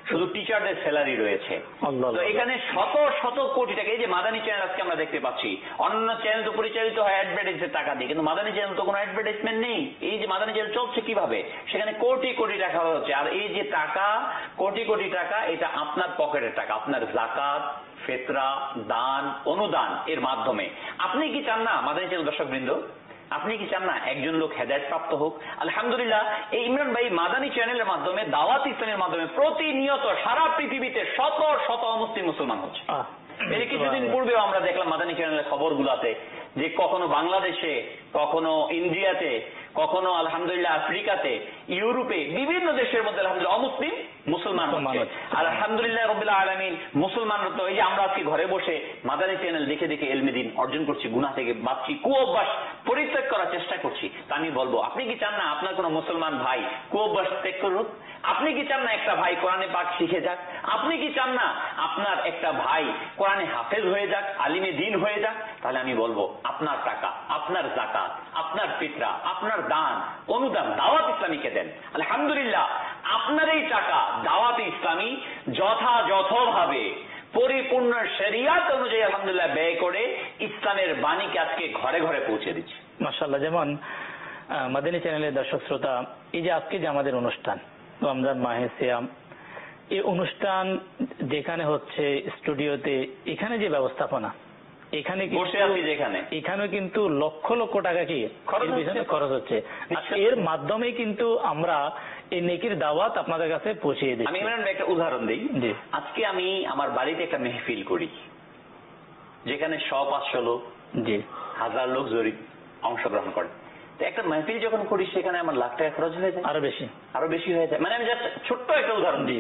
শুধু টিচারদের স্যালারি রয়েছে। তো এখানে শত শত কোটি টাকা, এই যে মাদানী চ্যানেল আজকে আমরা দেখতে পাচ্ছি, অন্য চ্যানেল তো পরিচালিত হয় অ্যাডভার্টাইজের টাকা দিয়ে, কিন্তু মাদানী চ্যানেল তো কোনো অ্যাডভার্টাইজমেন্ট নেই। এই যে মাদানী চ্যানেল চলছে কিভাবে, সেখানে কোটি কোটি টাকা হচ্ছে। আর এই যে টাকা, কোটি কোটি টাকা, এটা আপনার পকেটের টাকা, আপনার যাকাত, ফিতরা, দান, অনুদান এর মাধ্যমে। আপনি কি চান না মাদানী চ্যানেল দর্শক বৃন্দ, আপনি কি চান না একজন লোক হেদায়েত প্রাপ্ত হোক? আলহামদুলিল্লাহ, এই ইমরান ভাই মাদানী চ্যানেলের মাধ্যমে, দাওয়াত ইসলামের মাধ্যমে প্রতিনিয়ত সারা পৃথিবীতে শত শত মুসলিম মুসলমান হচ্ছে। এই কিছুদিন পূর্বেও আমরা দেখলাম মাদানী চ্যানেলের খবরগুলোতে যে কখনো বাংলাদেশে, কখনো ইন্ডিয়াতে, কখনো আলহামদুলিল্লাহ আফ্রিকাতে, ইউরোপে, বিভিন্ন দেশের মধ্যে আলহামদুলিল্লাহ অমুসলিম মুসলমান হচ্ছে। আর আলহামদুলিল্লাহ রাব্বিল আলামিন, মুসলমানরা তো এই যে আমরা আজকে ঘরে বসে মাদানী চ্যানেল দেখে দেখে ইলমে দ্বীন অর্জন করছি, গুনাহ থেকে বাঁচছি, কুঅভ্যাস পরিত্যাগ করার চেষ্টা করছি। তা আমি বলবো, আপনি কি চান না আপনার কোনো মুসলমান ভাই কুঅভ্যাস ত্যাগ করুক? আপনি কি চান না একটা ভাই কোরআনে পাক শিখে যাক? আপনি কি চান না আপনার একটা ভাই কোরআনে হাফেজ হয়ে যাক, আলিমে দ্বীন হয়ে যাক? তাহলে আমি বলবো, আপনার টাকা, আপনার যাকাত, আপনার ফিতরা, আপনার দান, অনুদান দাওয়াত ইসলামীকে দেন। আলহামদুলিল্লাহ, আপনার এই টাকা দাওয়াত ইসলামী যথাযথভাবে পরিপূর্ণ শরিয়াত অনুযায়ী আলহামদুলিল্লাহ ব্যয় করে ইসলামের বাণীকে আজকে ঘরে ঘরে পৌঁছে দিচ্ছে। মাশাআল্লাহ। যেমন মাদানী চ্যানেলের দর্শক শ্রোতা, এই যে আজকে যে আমাদের অনুষ্ঠান রমজান মাহে সিয়াম, এই অনুষ্ঠান যেখানে হচ্ছে স্টুডিওতে, এখানে যে ব্যবস্থাপনা, এখানে বসে আছি যেখানে, এখানেও কিন্তু লক্ষ লক্ষ টাকা কি খরচ হচ্ছে। এর মাধ্যমে কিন্তু আমরা এই নেকির দাওয়াত আপনাদের কাছে পৌঁছে দিই। আমি ইমরান ভাই একটা উদাহরণ দিই। আজকে আমি আমার বাড়িতে একটা মেহফিল করি, যেখানে শ পাঁচশো লোক, জি হাজার লোক জরিপ অংশগ্রহণ করে। তো একটা মেহফিল যখন করি, সেখানে আমার লাখ টাকা খরচ হয়ে যায়, আরো বেশি আরো বেশি হয়ে যায়। মানে আমি জাস্ট ছোট্ট একটা উদাহরণ দিই।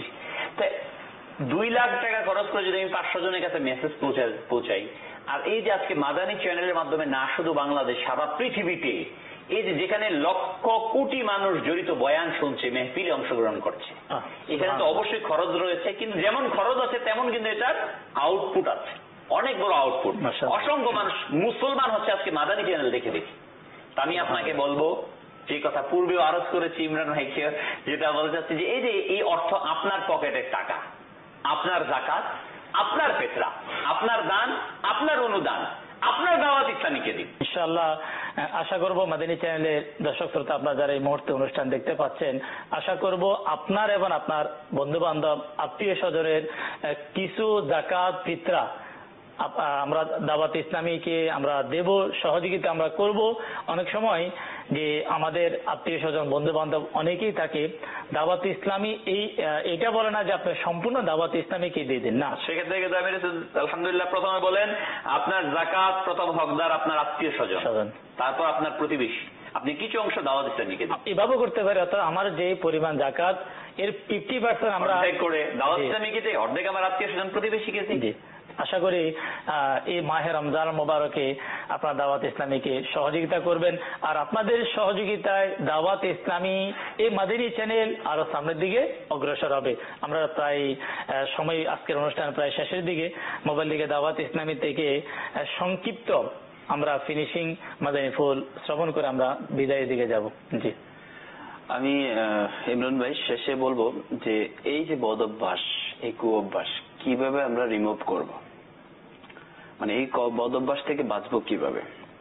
দুই লাখ টাকা খরচ করে যদি আমি পাঁচশো জনের কাছে মেসেজ পৌঁছাই, আর এই যে আজকে মাদানী চ্যানেলের মাধ্যমে না শুধু বাংলাদেশ, সারা পৃথিবীতে এই যে যেখানে লক্ষ কোটি মানুষ জড়িত বয়ান শুনছে, মেহফিলে অংশগ্রহণ করছে, এখানে তো অবশ্যই খরচ রয়েছে, কিন্তু যেমন খরচ আছে তেমন কিন্তু এটার আউটপুট আছে, অনেক বড় আউটপুট। অসংখ্য মানুষ মুসলমান হচ্ছে আজকে মাদানী চ্যানেল দেখে দেখে। আমি আপনাকে বলবো, যে কথা পূর্বেও আরোপ করেছি ইমরান ভাইকে, যেটা বলতে চাচ্ছি যে এই যে এই অর্থ আপনার পকেটের টাকা, আপনার যাকাত, আপনার ফিতরা, আপনার দান, আপনার অনুদান, আপনার দাওয়াত ইসলামীকে দিন। ইনশাআল্লাহ আশা করব মাদানী চ্যানেলের দর্শক শ্রোতা, আপনারা যারা এই মুহূর্তে অনুষ্ঠান দেখতে পাচ্ছেন, আশা করব আপনার এবং আপনার বন্ধু বান্ধব, আত্মীয় স্বজনের কিছু যাকাত, ফিতরা আমরা দাওয়াত ইসলামীকে আমরা দেব, সহযোগিতা আমরা করব। অনেক সময় যে আমাদের আত্মীয় স্বজন, বন্ধু বান্ধব অনেকেই থাকে, দাওয়াত ইসলামী এই এটা বলে না যে আপনি সম্পূর্ণ দাওয়াত ইসলামীকে দিয়ে দিন, না। সেক্ষেত্রে আলহামদুলিল্লাহ প্রথমে বলেন আপনার যাকাত প্রথম হকদার আপনার আত্মীয় স্বজন, তারপর আপনার প্রতিবেশী, আপনি কিছু অংশ দাওয়াত ইসলামীকে দিন। এভাবে করতে পারি, অর্থাৎ আমার যে পরিমাণ যাকাত এর ফিফটি পার্সেন্ট আমরা অর্ধেক করে দাওয়াত ইসলামীকে দিই, অর্ধেক আমার আত্মীয় স্বজন প্রতিবেশীকে দিই। আশা করি এই মাহে রমজান মোবারকে আপনার দাওয়াত ইসলামীকে সহযোগিতা করবেন, আর আপনাদের সহযোগিতায় দাওয়াত ইসলামী এই মাদানী চ্যানেল আরো সামনের দিকে অগ্রসর হবে। আমরা প্রায় সময়, আজকের অনুষ্ঠান প্রায় শেষের দিকে, মোবাইল দিকে দাওয়াত ইসলামী থেকে সংক্ষিপ্ত আমরা ফিনিশিং মাদানী ফুল শ্রবণ করে আমরা বিদায়ের দিকে যাব। জি, আমি ইমরান ভাই শেষে বলবো যে এই যে বদ অভ্যাস, এই কুঅভ্যাস কিভাবে আমরা রিমুভ করব, মানে এই বদ অভ্যাস থেকে বাঁচবো কিভাবে?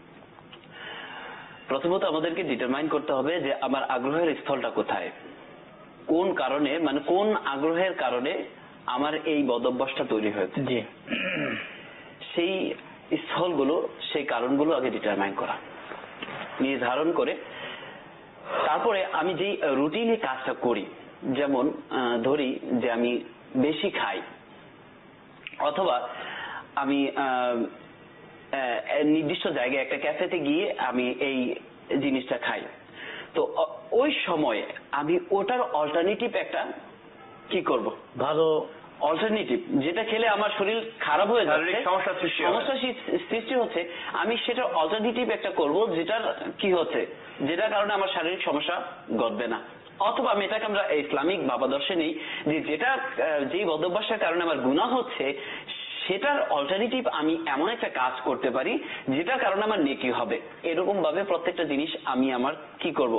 প্রথমত আমাদেরকে ডিটারমাইন করতে হবে যে আমার আগ্রহের স্থলটা কোথায়, কোন কারণে, মানে কোন আগ্রহের কারণে আমার এই বদ অভ্যাসটা তৈরি হয়েছে। জি, সেই স্থলগুলো, সেই কারণগুলো আগে ডিটারমাইন করা, নির্ধারণ করে তারপরে আমি যেই রুটিনে কাজটা করি, যেমন ধরি যে আমি বেশি খাই, অথবা আমি নির্দিষ্ট জায়গায় একটা ক্যাফেতে গিয়ে আমি এই জিনিসটা খাই, তো ওই সময় আমি ওটার অল্টারনেটিভ একটা কি করব, ভালো অল্টারনেটিভ, যেটা খেলে আমার শরীর খারাপ হয়ে যাচ্ছে, সমস্যা সৃষ্টি হচ্ছে, আমি সেটার অল্টারনেটিভ একটা করব যেটার কি হচ্ছে, যেটার কারণে আমার শারীরিক সমস্যা ঘটবে না। অথবা আমি এটাকে আমরা ইসলামিক ভাবাদর্শে নেই যে যেটা যেই বদ অভ্যাসের কারণে আমার গুনাহ হচ্ছে, সেটার অল্টারনেটিভ আমি এমন একটা কাজ করতে পারি যেটার কারণে আমার নেকি হবে। এরকম ভাবে প্রত্যেকটা জিনিস আমি আমার কি করব,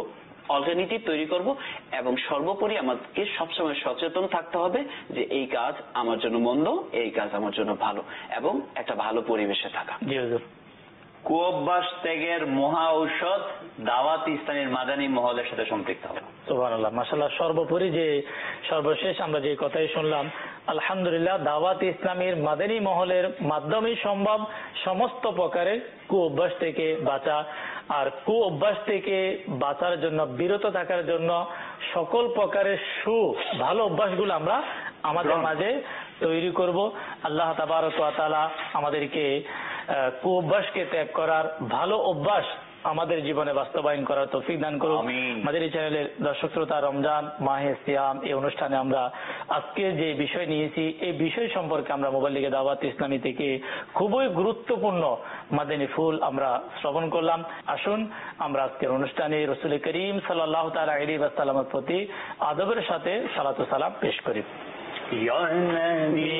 অল্টারনেটিভ তৈরি করব এবং সর্বোপরি আমাদেরকে সবসময় সচেতন থাকতে হবে যে এই কাজ আমার জন্য মন্দ, এই কাজ আমার জন্য ভালো, এবং একটা ভালো পরিবেশে থাকা। জি হুজুর। কুঅভ্যাস ত্যাগের মহা ঔষধ দাওয়াত ইসলামের মাদানী মহলের সাথে সম্পৃক্ত হবে। সুবহানাল্লাহ, মাশাআল্লাহ। সর্বোপরি যে সর্বশেষ আমরা যে কথাই শুনলাম, আলহামদুলিল্লাহ, দাওয়াত ইসলামের মাদানী মহলের মাধ্যমে সম্ভব সমস্ত প্রকারের কুঅভ্যাস থেকে বাঁচা, আর কুঅভ্যাস থেকে বাঁচার জন্য, বিরত থাকার জন্য সকল প্রকারের সু ভালো অভ্যাসগুলো আমরা আমাদের মাঝে তৈরি করব। আল্লাহ তাবারক ওয়া তাআলা আমাদেরকে কুঅভ্যাসকে ত্যাগ করার, ভালো অভ্যাস আমাদের জীবনে বাস্তবায়ন করার তৌফিক দান করুন। আমাদের এই চ্যানেলের দর্শক শ্রোতা, রমজান মাহে সিয়াম এই অনুষ্ঠানে আমরা আজকে যে বিষয় নিয়েছি, এই বিষয় সম্পর্কে আমরা মোবাইল দাওয়াত ইসলামী থেকে খুবই গুরুত্বপূর্ণ মাদানী ফুল আমরা শ্রবণ করলাম। আসুন আমরা আজকের অনুষ্ঠানে রাসূল করিম সাল্লাল্লাহু তাআলা আলাইহি ওয়াসাল্লামের প্রতি আদবের সাথে সালাতু সালাম পেশ করি। ইয়া নবী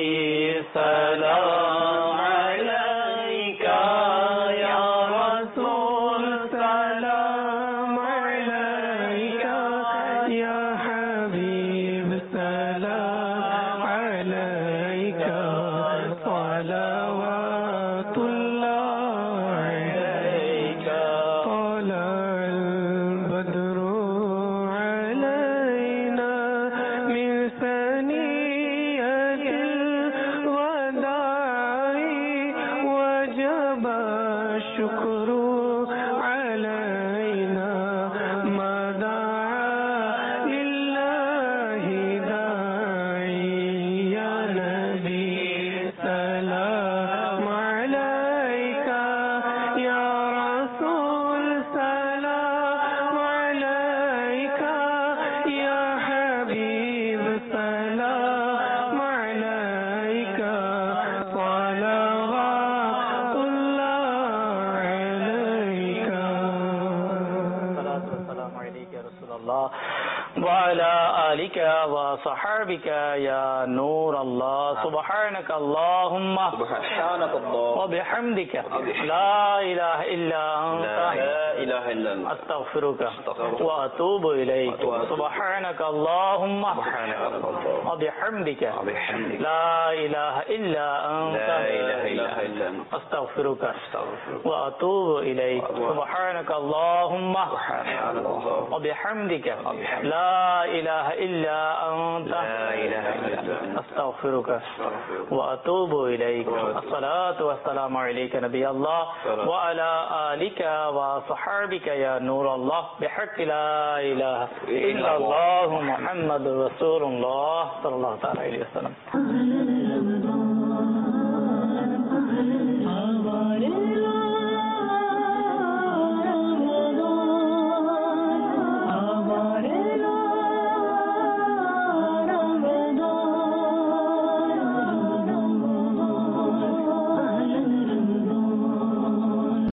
সালাম আলাইকা, ইয়া রাসূল সালাম আলাইকা, ইয়া হাবিব সালাম আলাইকা, সালাওয়াতুল্লাহ আলাইকা, তালাল বদরু আলাইনা মিন সানিয়াতিল ওয়াদাই, ওয়াজাবা শুকরু আলাইনা, মাদা লিল্লাহি দাঈ, ইয়া নবী সালাম আলাইকা, ইয়া রাসূল সালাম আলাইকা, ইয়া হাবিব সালাম আলাইকা, সালাওয়াতুল্লাহ আলাইকা। সালাতু ওয়াসসালামু আলাইকা ইয়া রাসূলুল্লাহ ওয়া আলা আলিকা ওয়া সাহবিকা ইয়া নূর আল্লাহ। সুবহানাকা আল্লাহুম্মা ওয়া বিহামদিকা লা ইলাহা ইল্লা আনতা আস্তাগফিরুকা ওয়া আতুবু ইলাইক। সুবহানাকা আল্লাহুম্মা ওয়া বিহামদিকা লা ইলাহা ইল্লা আনতা আস্তাগফিরুকা ওয়া আতুবু ইলাইক। সুবহানাকা আল্লাহুম্মা ওয়া বিহামদিকা লা ইলাহা ইল্লা আনতা আস্তাগফিরুকা ওয়া আতুবু ইলাইক। আসসালাতু ওয়াসসালামু আলাইকা নবিয়াল্লাহ ওয়া আলা আলিকা ওয়া সাহবিকা ইয়া নূর আল্লাহ, বিহাক্কি লা ইলাহা ইল্লাল্লাহু মুহাম্মাদুর রাসূলুল্লাহ সাল্লাল্লাহু তাআলা আলাইহি ওয়াসাল্লাম।